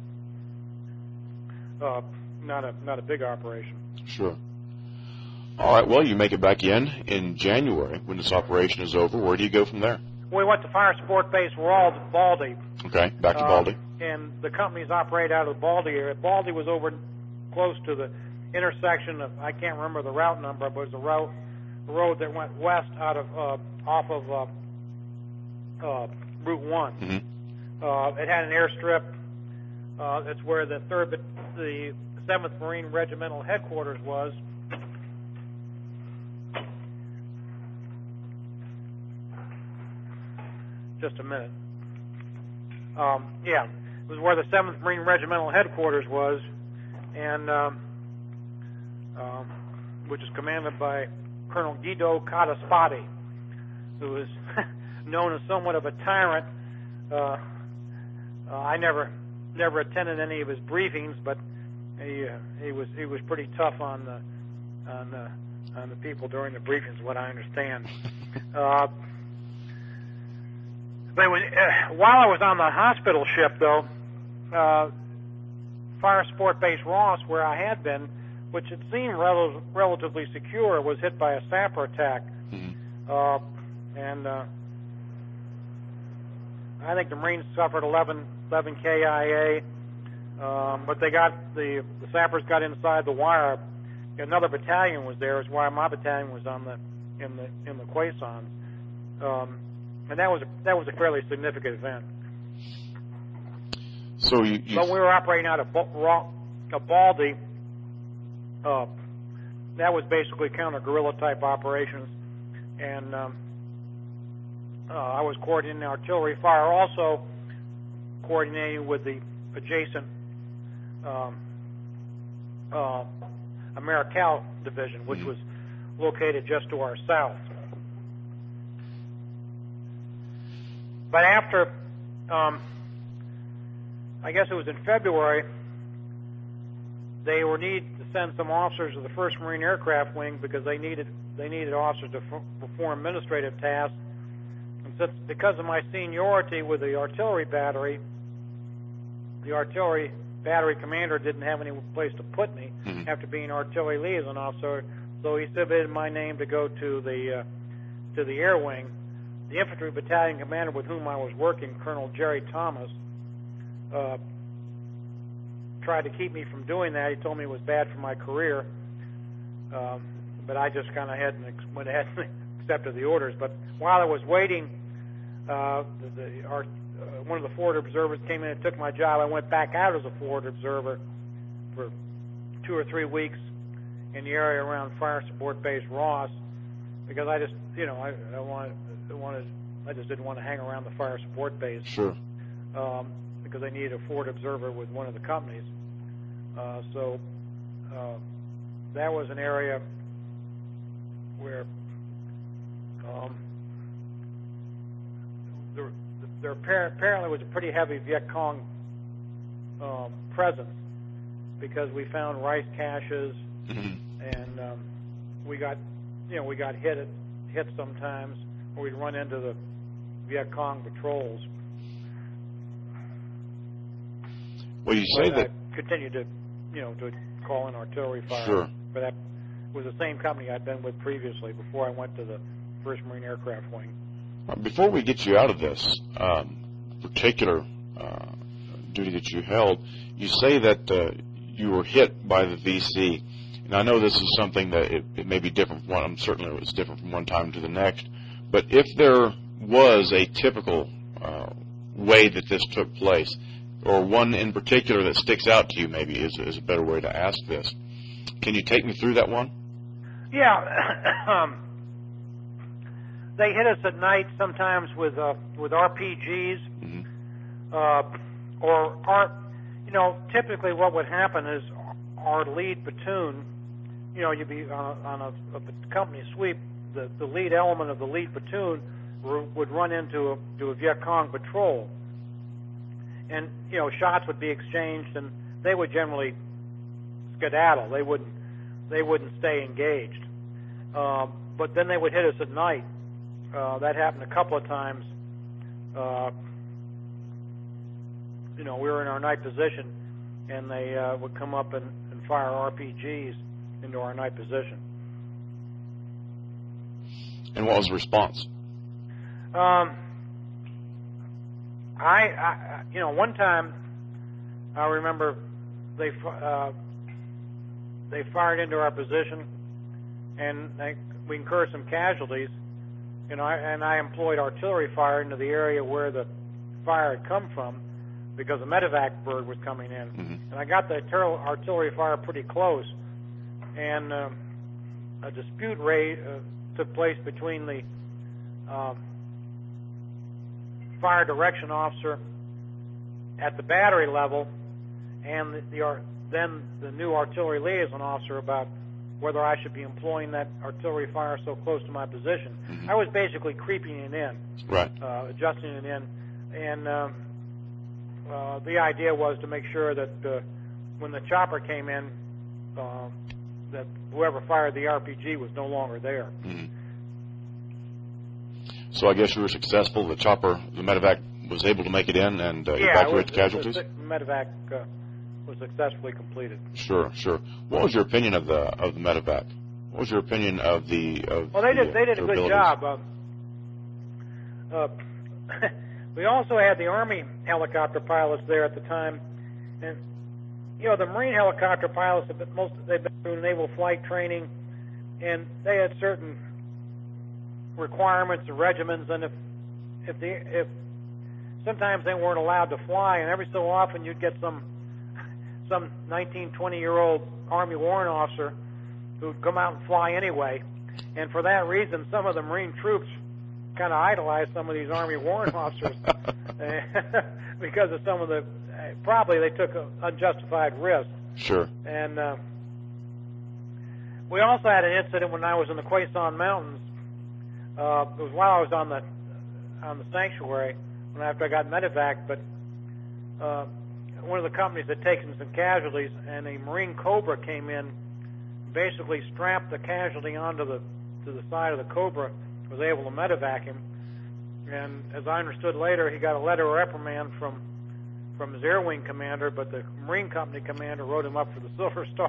not a big operation. Sure. All right. Well, you make it back in January when this operation is over. Where do you go from there? We went to Fire Support Base Baldy. Okay, back to Baldy. And the companies operate out of the Baldy area. Baldy was over close to the intersection of, I can't remember the route number, but it was a road that went west out of off of Route 1. Mm-hmm. It had an airstrip. It's where the 7th Marine Regimental headquarters was. just a minute. Yeah, it was where the 7th Marine Regimental headquarters was, and which is commanded by Colonel Guido Cadaspati, who is known as somewhat of a tyrant. I never attended any of his briefings, but he was pretty tough on the people during the briefings, what I understand. But while I was on the hospital ship, though, Fire Support Base Ross, where I had been, which had seemed relatively secure, was hit by a sapper attack. And I think the Marines suffered 11 KIA, but they got the sappers got inside the wire. Another battalion was there, is why my battalion was in the Quaisons. And that was a fairly significant event. So you but we were operating out of Baldy. That was basically counter-guerrilla type operations, and I was coordinating artillery fire, also coordinating with the adjacent Americal Division, which was located just to our south. But after, I guess it was in February, they were needed to send some officers of the 1st Marine Aircraft Wing because they needed officers to perform administrative tasks. And since, because of my seniority with the artillery battery commander didn't have any place to put me after being artillery liaison officer, so he submitted my name to go to the Air Wing. The infantry battalion commander with whom I was working, Colonel Jerry Thomas, tried to keep me from doing that. He told me it was bad for my career, but I just kind of went ahead and accepted the orders. But while I was waiting, one of the forward observers came in and took my job. I went back out as a forward observer for 2 or 3 weeks in the area around Fire Support Base Ross, because I just, I just didn't want to hang around the fire support base. Sure. Because they needed a forward observer with one of the companies. So that was an area where there apparently was a pretty heavy Viet Cong presence, because we found rice caches, and we got hit sometimes, or we'd run into the Viet Cong patrols. Well, you say that I continued to call in artillery fire. Sure. But that was the same company I'd been with previously before I went to the 1st Marine Aircraft Wing. Before we get you out of this particular duty that you held, you say that you were hit by the VC. And I know this is something that it may be different from one. Certainly it was different from one time to the next. But if there was a typical way that this took place, or one in particular that sticks out to you, maybe is a better way to ask this, can you take me through that one? Yeah. They hit us at night sometimes with RPGs, typically what would happen is our lead platoon, you'd be on a company sweep, the lead element of the lead platoon would run into a Viet Cong patrol, and shots would be exchanged, and they would generally skedaddle. They wouldn't stay engaged, but then they would hit us at night. That happened a couple of times. We were in our night position, and they would come up and fire RPGs into our night position. And what was the response? One time I remember they fired into our position, and we incurred some casualties. And I employed artillery fire into the area where the fire had come from, because a medevac bird was coming in. And I got the artillery fire pretty close, and a dispute took place between the fire direction officer at the battery level, and then the new artillery liaison officer about whether I should be employing that artillery fire so close to my position. Mm-hmm. I was basically creeping it in, right, adjusting it in, and the idea was to make sure that when the chopper came in, that whoever fired the RPG was no longer there. Mm-hmm. So I guess you were successful. The chopper, the medevac, was able to make it in and evacuate the casualties? The medevac was successfully completed. Sure, sure. What was your opinion of the medevac? What was your opinion of the? Well, they did a good abilities? job. We also had the Army helicopter pilots there at the time, and the Marine helicopter pilots they've been through naval flight training, and they had certain requirements and regimens, and if sometimes they weren't allowed to fly, and every so often you'd get some 19, 20-year-old Army warrant officer who'd come out and fly anyway. And for that reason, some of the Marine troops kind of idolized some of these Army warrant officers because of some of the, probably they took unjustified risks. Sure. And we also had an incident when I was in the Quezon Mountains. It was while I was on the sanctuary, after I got medevac, but one of the companies had taken some casualties, and a Marine Cobra came in, basically strapped the casualty onto the side of the Cobra, was able to medevac him, and as I understood later, he got a letter of reprimand from his Air Wing commander, but the Marine Company commander wrote him up for the Silver Star.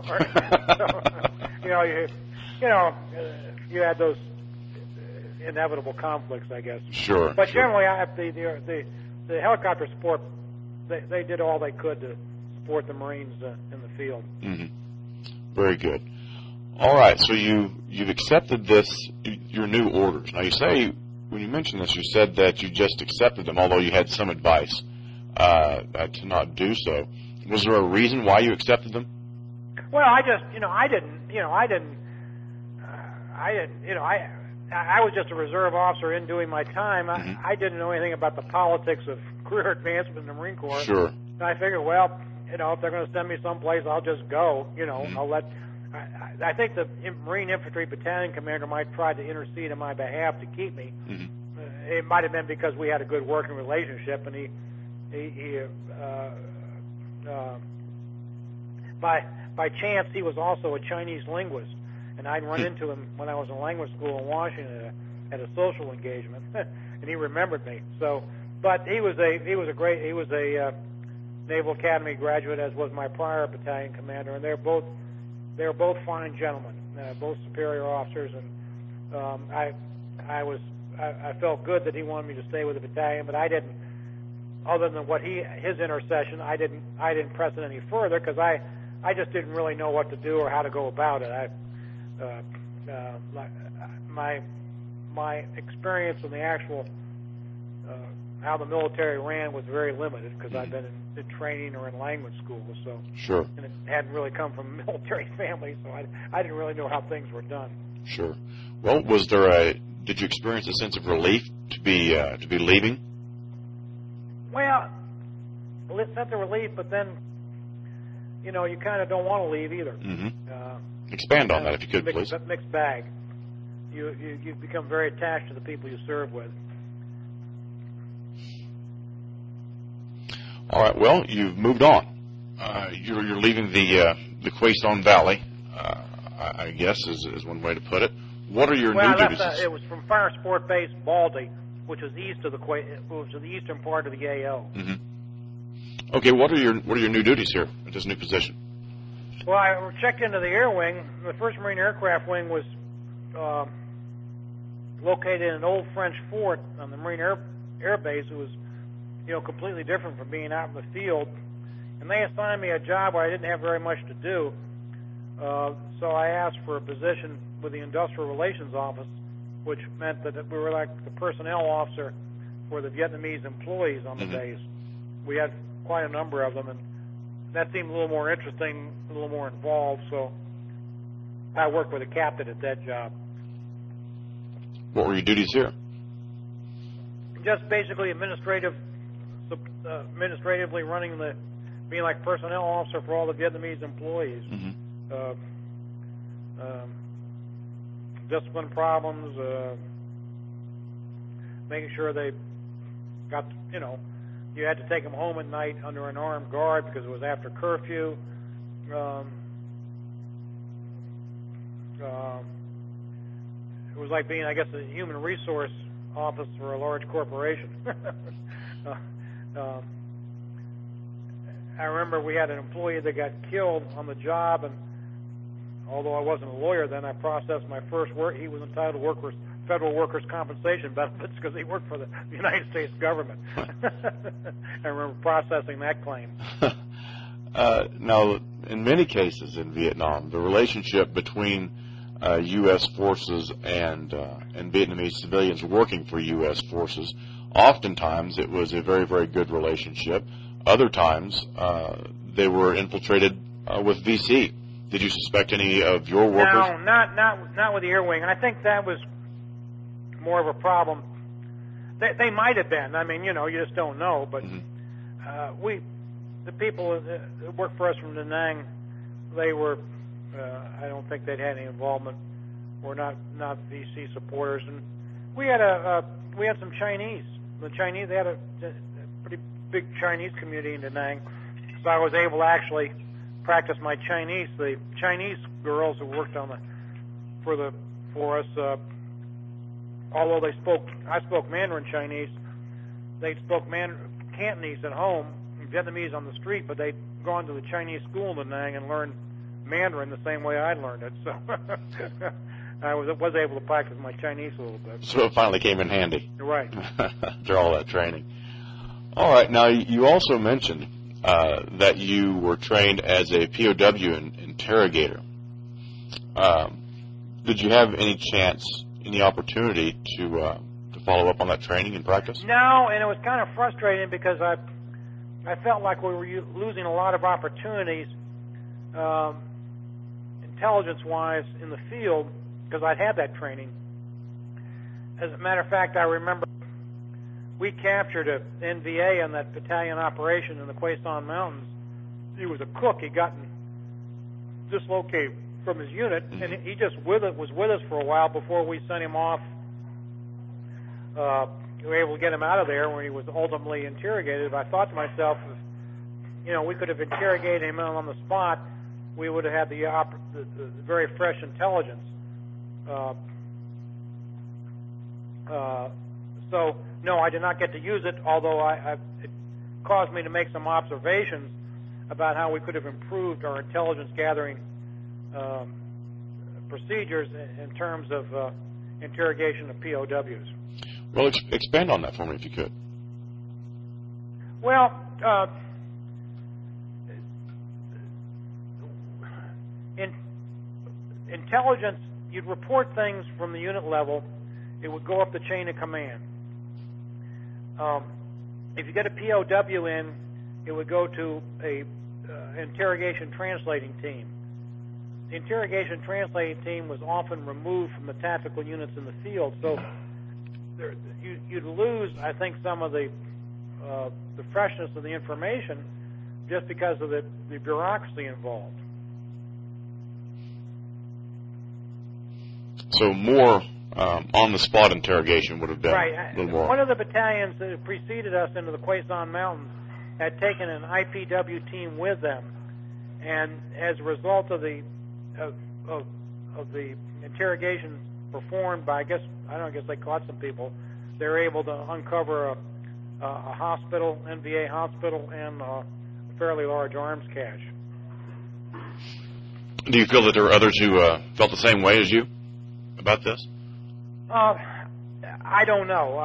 So, you had those inevitable conflicts, I guess. Sure. But sure. generally, the helicopter support, they did all they could to support the Marines in the field. Mm-hmm. Very good. All right. So you've accepted your new orders. Now you say, when you mentioned this, you said that you just accepted them, although you had some advice to not do so. Was there a reason why you accepted them? Well, I was just a reserve officer in doing my time. I didn't know anything about the politics of career advancement in the Marine Corps. Sure. And I figured, well, if they're going to send me someplace, I'll just go. I'll let. I think the Marine Infantry Battalion commander might try to intercede on my behalf to keep me. Mm-hmm. It might have been because we had a good working relationship, and he by chance he was also a Chinese linguist. And I'd run into him when I was in language school in Washington at a social engagement, and he remembered me. So, but he was a Naval Academy graduate, as was my prior battalion commander, and they were both fine gentlemen, both superior officers, and I felt good that he wanted me to stay with the battalion, but I didn't. Other than his intercession, I didn't press it any further because I just didn't really know what to do or how to go about it. My experience in the actual how the military ran was very limited because I've been in training or in language school, so sure, and it hadn't really come from a military family, so I didn't really know how things were done. Sure. Well, did you experience a sense of relief to be leaving? Well, a sense of relief, but then you kind of don't want to leave either. Mm-hmm. Expand on that, if you could, please. Mixed bag. You become very attached to the people you serve with. All right. Well, you've moved on. You're leaving the Quezon Valley, I guess is one way to put it. What are your new duties? It was from Fire Sport Base Baldy, which is east of the eastern part of the AO. Mm-hmm. Okay. What are your new duties here at this new position? Well, I checked into the Air Wing. The 1st Marine Aircraft Wing was located in an old French fort on the Marine Air Base. It was, completely different from being out in the field. And they assigned me a job where I didn't have very much to do. So I asked for a position with the Industrial Relations Office, which meant that we were like the personnel officer for the Vietnamese employees on the mm-hmm. base. We had quite a number of them, and that seemed a little more interesting, a little more involved, so I worked with a captain at that job. What were your duties here? just basically administratively running being like personnel officer for all the Vietnamese employees. Discipline problems, making sure they got, you had to take them home at night under an armed guard because it was after curfew. It was like being, I guess, a human resource office for a large corporation. I remember we had an employee that got killed on the job, and although I wasn't a lawyer then, I processed my first work. He was entitled to federal workers' compensation benefits because he worked for the United States government. I remember processing that claim. Now, in many cases in Vietnam, the relationship between U.S. forces and Vietnamese civilians working for U.S. forces, oftentimes it was a very, very good relationship. Other times they were infiltrated with VC. Did you suspect any of your workers? No, not with the Air Wing. And I think that was more of a problem. They might have been. I mean, you just don't know. But the people that worked for us from Da Nang, they were. I don't think they'd had any involvement. Or not VC supporters. And we had some Chinese. The Chinese, they had a pretty big Chinese community in Da Nang, so I was able to actually practice my Chinese. The Chinese girls who worked for us, although I spoke Mandarin Chinese, they spoke Cantonese at home, Vietnamese on the street, but they'd gone to the Chinese school in Da Nang and learned Mandarin the same way I learned it. So I was able to practice my Chinese a little bit. So it finally came in handy. Right. After all that training. All right. Now, you also mentioned that you were trained as a POW interrogator. Did you have any opportunity to follow up on that training and practice? No, and it was kind of frustrating because I felt like we were losing a lot of opportunities intelligence-wise in the field because I'd had that training. As a matter of fact, I remember we captured a NVA on that battalion operation in the Quê Son Mountains. He was a cook. He'd gotten dislocated from his unit, and he just was with us for a while before we sent him off. We were able to get him out of there when he was ultimately interrogated. But I thought to myself, if, we could have interrogated him on the spot, we would have had the very fresh intelligence. So, no, I did not get to use it, although it caused me to make some observations about how we could have improved our intelligence gathering procedures in terms of interrogation of POWs. Well, expand on that for me if you could. Well, in intelligence, you'd report things from the unit level. It would go up the chain of command. If you get a POW in, it would go to a interrogation translating team. The interrogation translating team was often removed from the tactical units in the field, so you'd lose, I think, some of the freshness of the information just because of the bureaucracy involved. So more on-the-spot interrogation would have been a little more. One of the battalions that preceded us into the Quê Son Mountains had taken an IPW team with them, and as a result of the interrogations performed by, I guess they caught some people, they were able to uncover a hospital, NVA hospital, and a fairly large arms cache. Do you feel that there were others who felt the same way as you about this? I don't know.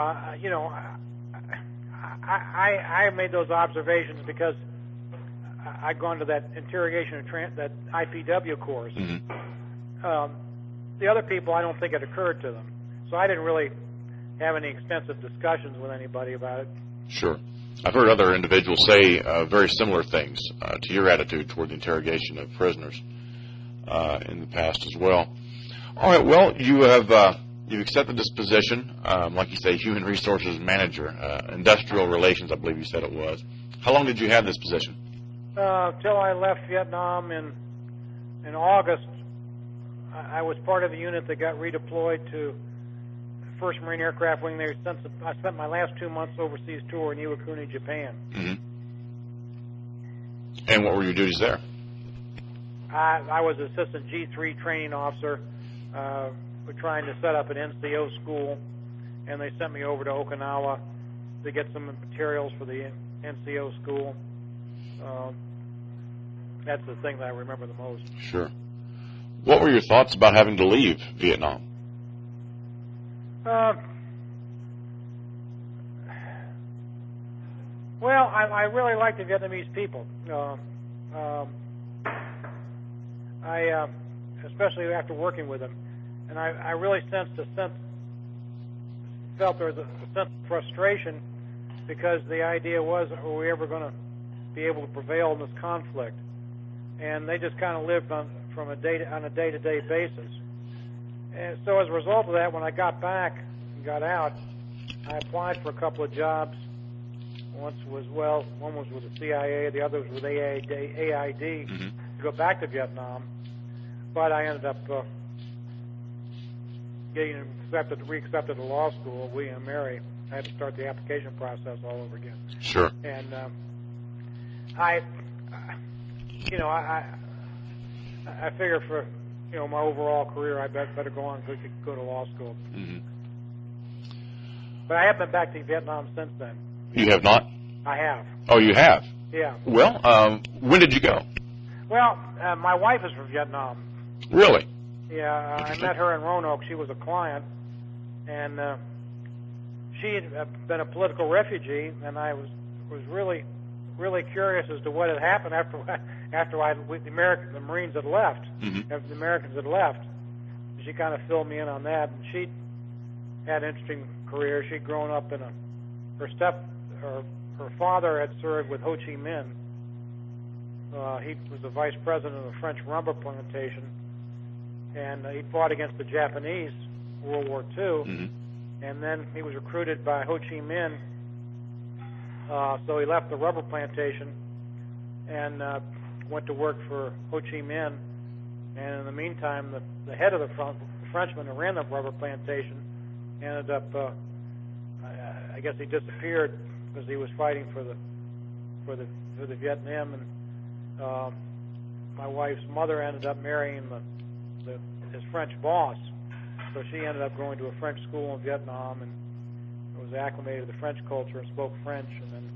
I made those observations because I'd gone to that interrogation, that IPW course. Mm-hmm. The other people, I don't think it occurred to them. So I didn't really have any extensive discussions with anybody about it. Sure. I've heard other individuals say very similar things to your attitude toward the interrogation of prisoners in the past as well. All right. Well, you have You've accepted this position, like you say, Human Resources Manager, Industrial Relations, I believe you said it was. How long did you have this position? Till I left Vietnam in August. I was part of the unit that got redeployed to 1st Marine Aircraft Wing. I spent my last 2 months overseas tour in Iwakuni, Japan. Mm-hmm. And what were your duties there? I was assistant G3 training officer. We're trying to set up an NCO school, and they sent me over to Okinawa to get some materials for the NCO school. That's the thing that I remember the most. Sure. What were your thoughts about having to leave Vietnam? Well, I really like the Vietnamese people. Especially after working with them, and I really felt there was a sense of frustration because the idea was, are we ever going to be able to prevail in this conflict? And they just kind of lived on a day-to-day basis. And so as a result of that, when I got back and got out, I applied for a couple of jobs. One was with the CIA, the other was with AID Mm-hmm. to go back to Vietnam. But I ended up getting re-accepted to law school at William & Mary. I had to start the application process all over again. Sure. And I figure for my overall career, I better go on and go to law school. Mm-hmm. But I have been back to Vietnam since then. You have not? I have. Oh, you have? Yeah. Well, when did you go? Well, my wife is from Vietnam. Really? Yeah, I met her in Roanoke. She was a client, and she had been a political refugee, and I was really curious as to what had happened after the Marines had left, mm-hmm. after the Americans had left. She kind of filled me in on that, and she had an interesting career. She'd grown up in her father had served with Ho Chi Minh. He was the vice president of the French rubber plantation, and he fought against the Japanese World War II. Mm-hmm. And then he was recruited by Ho Chi Minh, so he left the rubber plantation and went to work for Ho Chi Minh. And in the meantime, the head of the Frenchman who ran the rubber plantation ended up, I guess he disappeared because he was fighting for the Viet Minh. And my wife's mother ended up marrying his French boss, so she ended up going to a French school in Vietnam and was acclimated to the French culture and spoke French. And then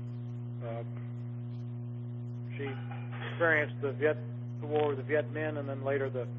she experienced the war with the Viet Minh, and then later the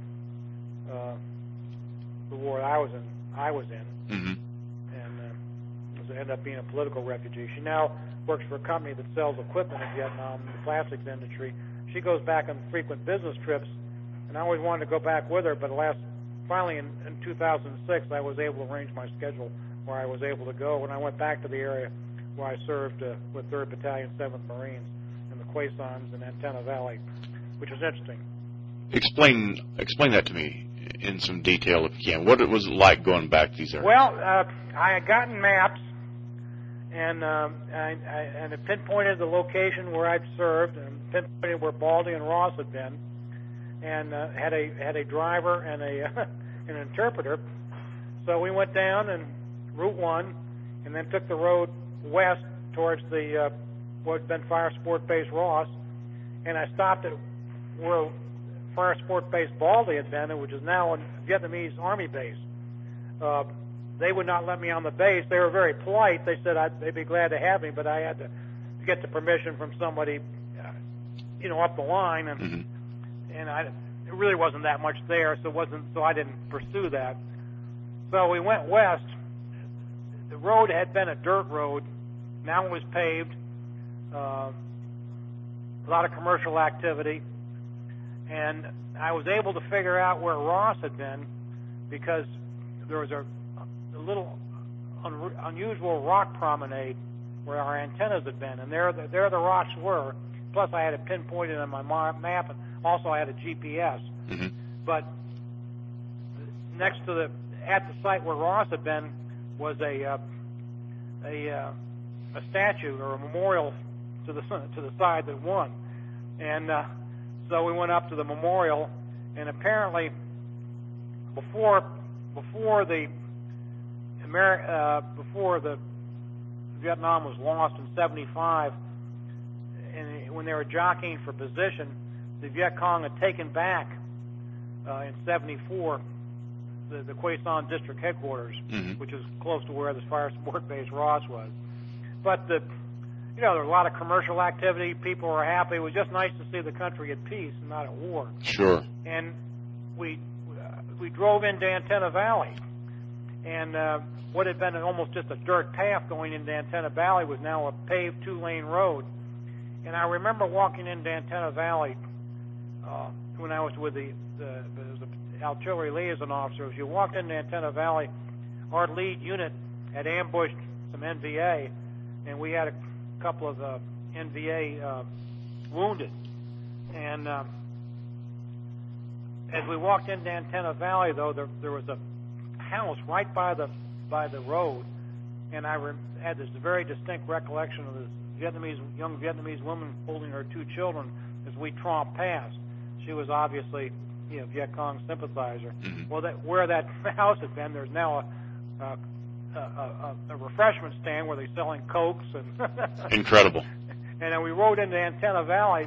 war I was in, mm-hmm. and ended up being a political refugee. She now works for a company that sells equipment in Vietnam in the plastics industry. She goes back on frequent business trips, and I always wanted to go back with her, but finally in 2006 I was able to arrange my schedule where I was able to go. When I went back to the area where I served with 3rd Battalion, 7th Marines in the Quai Sans and Antenna Valley, which was interesting. Explain that to me in some detail if you can. What was it like going back to these areas? Well, I had gotten maps, and I had pinpointed the location where I'd served, and pinpointed where Baldy and Ross had been, and had a driver and an interpreter. So we went down and Route 1, and then took the road west towards the what had been Fire Sport Base Ross, and I stopped at where Fire Sport Base Baldy had been, which is now a Vietnamese Army base. They would not let me on the base. They were very polite. They said they'd be glad to have me, but I had to get the permission from somebody, up the line, and mm-hmm. and it really wasn't that much there, so I didn't pursue that. So we went west. The road had been a dirt road. Now it was paved. A lot of commercial activity, and I was able to figure out where Ross had been because there was a little unusual rock promenade where our antennas had been, and there the rocks were. Plus, I had it pinpointed on my map, and also I had a GPS. Mm-hmm. But next to at the site where Ross had been was a statue or a memorial to the side that won, and so we went up to the memorial, and apparently before the Vietnam was lost in '75, and when they were jockeying for position, the Viet Cong had taken back in '74 the Quezon Son district headquarters, which is close to where the fire support base Ross was. But there was a lot of commercial activity. People were happy. It was just nice to see the country at peace and not at war. Sure. And we drove into Antenna Valley, and what had been almost just a dirt path going into Antenna Valley was now a paved 2-lane road. And I remember walking into Antenna Valley when I was with the artillery liaison officers. You walked into Antenna Valley, our lead unit had ambushed some NVA, and we had a couple of NVA wounded. And as we walked into Antenna Valley, though, there was a house right by the road, and I had this very distinct recollection of this young Vietnamese woman holding her 2 children as we tromped past. She was obviously Viet Cong sympathizer. Well, where that house had been, there's now a refreshment stand where they're selling Cokes and incredible. And then we rode into Antenna Valley,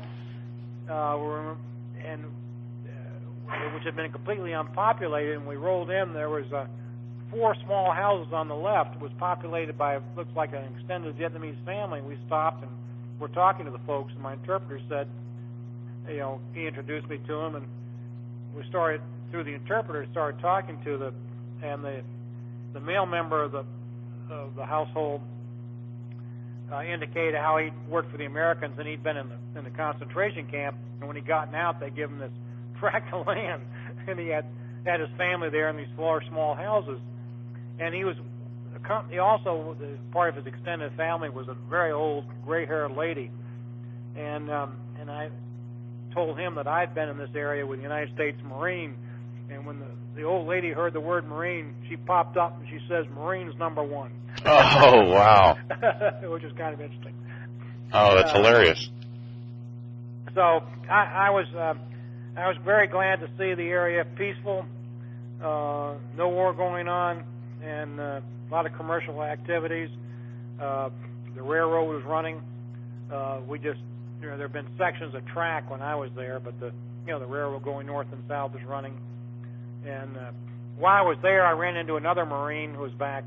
which had been completely unpopulated. And we rolled in. There was 4 small houses on the left. It was populated by looks like an extended Vietnamese family. We stopped and we're talking to the folks. And my interpreter said, he introduced me to him, and we started through the interpreter started talking to the male member of the household indicated how he worked for the Americans and he'd been in the concentration camp, and when he gotten out, they give him this tract of land, and he had his family there in these 4 small houses, and he also part of his extended family was a very old gray-haired lady, and I told him that I'd been in this area with the United States Marine, and when the old lady heard the word Marine, she popped up and she says, "Marines number 1." Oh, wow. Which is kind of interesting. Oh, that's hilarious. So I was very glad to see the area peaceful, no war going on, and a lot of commercial activities. The railroad was running. There have been sections of track when I was there, but the railroad going north and south was running. And while I was there, I ran into another Marine who was back.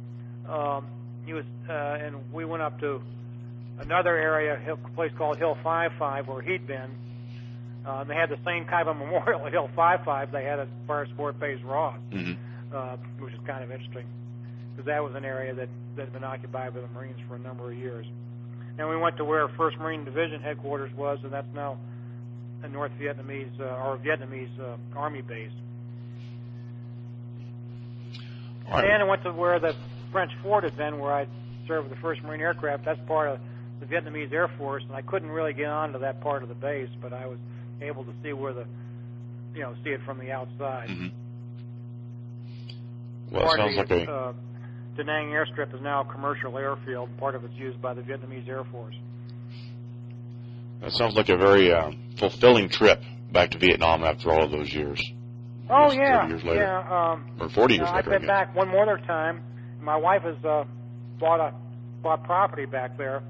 And we went up to another area, a place called Hill 55, where he'd been. They had the same kind of memorial at Hill 55 they had at Fire Support Base Ross, which is kind of interesting, because that was an area that had been occupied by the Marines for a number of years. And we went to where 1st Marine Division headquarters was, and that's now a North Vietnamese or Vietnamese Army base. Right. And I went to where the French fort had been, where I served with the 1st Marine Aircraft. That's part of the Vietnamese Air Force, and I couldn't really get onto that part of the base, but I was able to see see it from the outside. Well, it sounds like Da Nang Airstrip is now a commercial airfield. Part of it's used by the Vietnamese Air Force. That sounds like a very fulfilling trip back to Vietnam after all of those years. Oh, yeah. 30 years later. Yeah. Or 40 years later. I've been back one more time. My wife has bought property back there.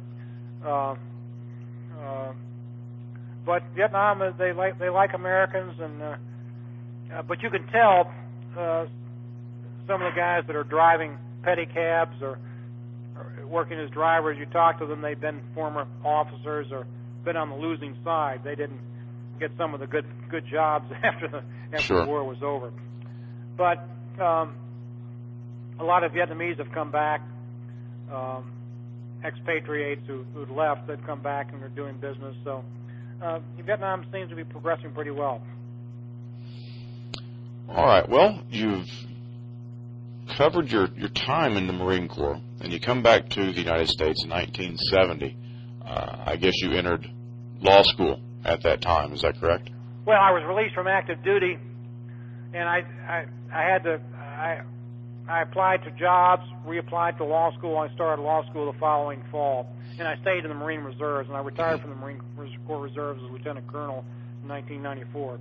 But Vietnam, they like Americans, and but you can tell some of the guys that are driving pedicabs or working as drivers. You talk to them; they've been former officers or been on the losing side. They didn't get some of the good jobs after the war was over. But a lot of Vietnamese have come back. Expatriates who'd left, they've come back and are doing business. So Vietnam seems to be progressing pretty well. All right. Well, you've covered your time in the Marine Corps, and you come back to the United States in 1970. I guess you entered law school at that time. Is that correct? Well, I was released from active duty, and I I applied to jobs, reapplied to law school. I started law school the following fall, and I stayed in the Marine Reserves, and I retired from the Marine Corps Reserves as Lieutenant Colonel in 1994.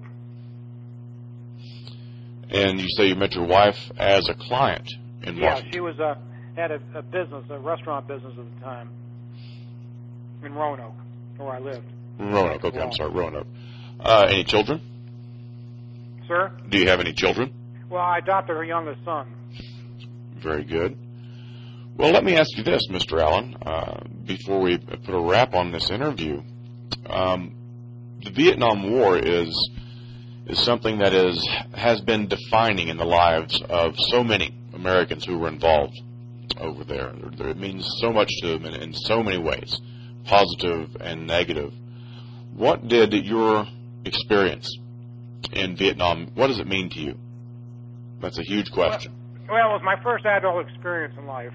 And you say you met your wife as a client in Washington? Yeah, she was had a business, a restaurant business at the time, in Roanoke, where I lived. Roanoke, okay, I'm sorry, Roanoke. Any children? Sir? Do you have any children? Well, I adopted her youngest son. Very good. Well, let me ask you this, Mr. Allen, before we put a wrap on this interview. The Vietnam War is something that has been defining in the lives of so many Americans who were involved over there. It means so much to them in so many ways, positive and negative. What did your experience in Vietnam, what does it mean to you? That's a huge question. Well, it was my first adult experience in life.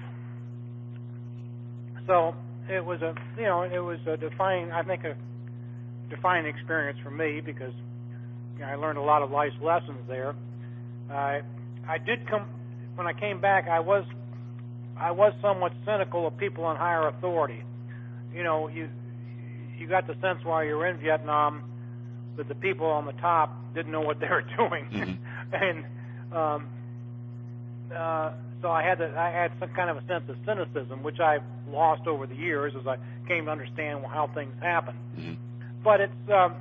So it was a defining experience for me because I learned a lot of life lessons there. When I came back, I was somewhat cynical of people in higher authority. You got the sense while you were in Vietnam that the people on the top didn't know what they were doing, and so I had some kind of a sense of cynicism, which I've lost over the years as I came to understand how things happen. But it's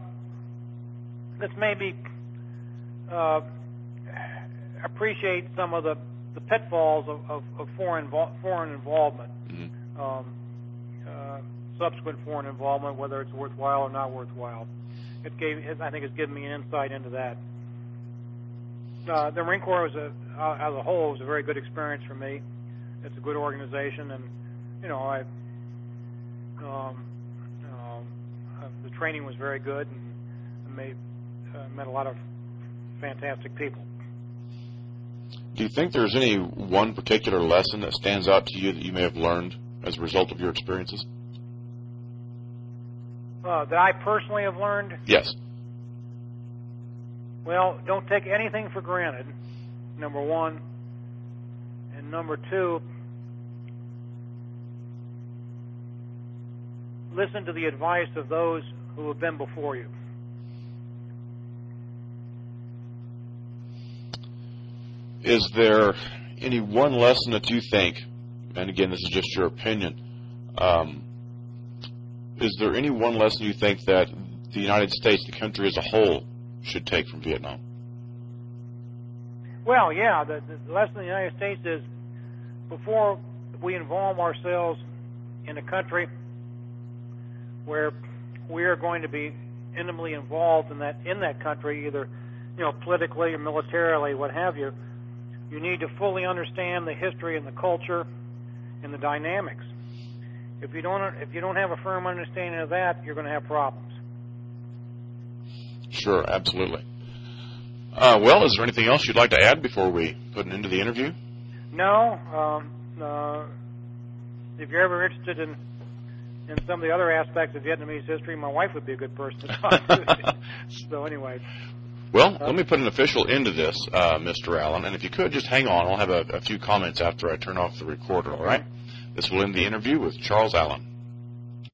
made me appreciate some of the pitfalls of foreign involvement, subsequent foreign involvement, whether it's worthwhile or not worthwhile. I think it's given me an insight into that. The Marine Corps as a whole was a very good experience for me. It's a good organization, and the training was very good, and met a lot of fantastic people. Do you think there's any one particular lesson that stands out to you that you may have learned as a result of your experiences? That I personally have learned? Yes. Well, don't take anything for granted, number one. And number two, listen to the advice of those who have been before you. Is there any one lesson that you think, and again, this is just your opinion, is there any one lesson you think that the United States, the country as a whole, should take from Vietnam? Well, yeah, the lesson of the United States is before we involve ourselves in a country where we are going to be intimately involved in that country, either politically or militarily, what have you, you need to fully understand the history and the culture and the dynamics. If you don't have a firm understanding of that, you're going to have problems. Sure, absolutely. Well, is there anything else you'd like to add before we put an end to the interview? No. If you're ever interested in some of the other aspects of Vietnamese history, my wife would be a good person to talk to. So anyway. Well, let me put an official end to this, Mr. Allen, and if you could, just hang on. I'll have a few comments after I turn off the recorder, all right? This will end the interview with Charles Allen.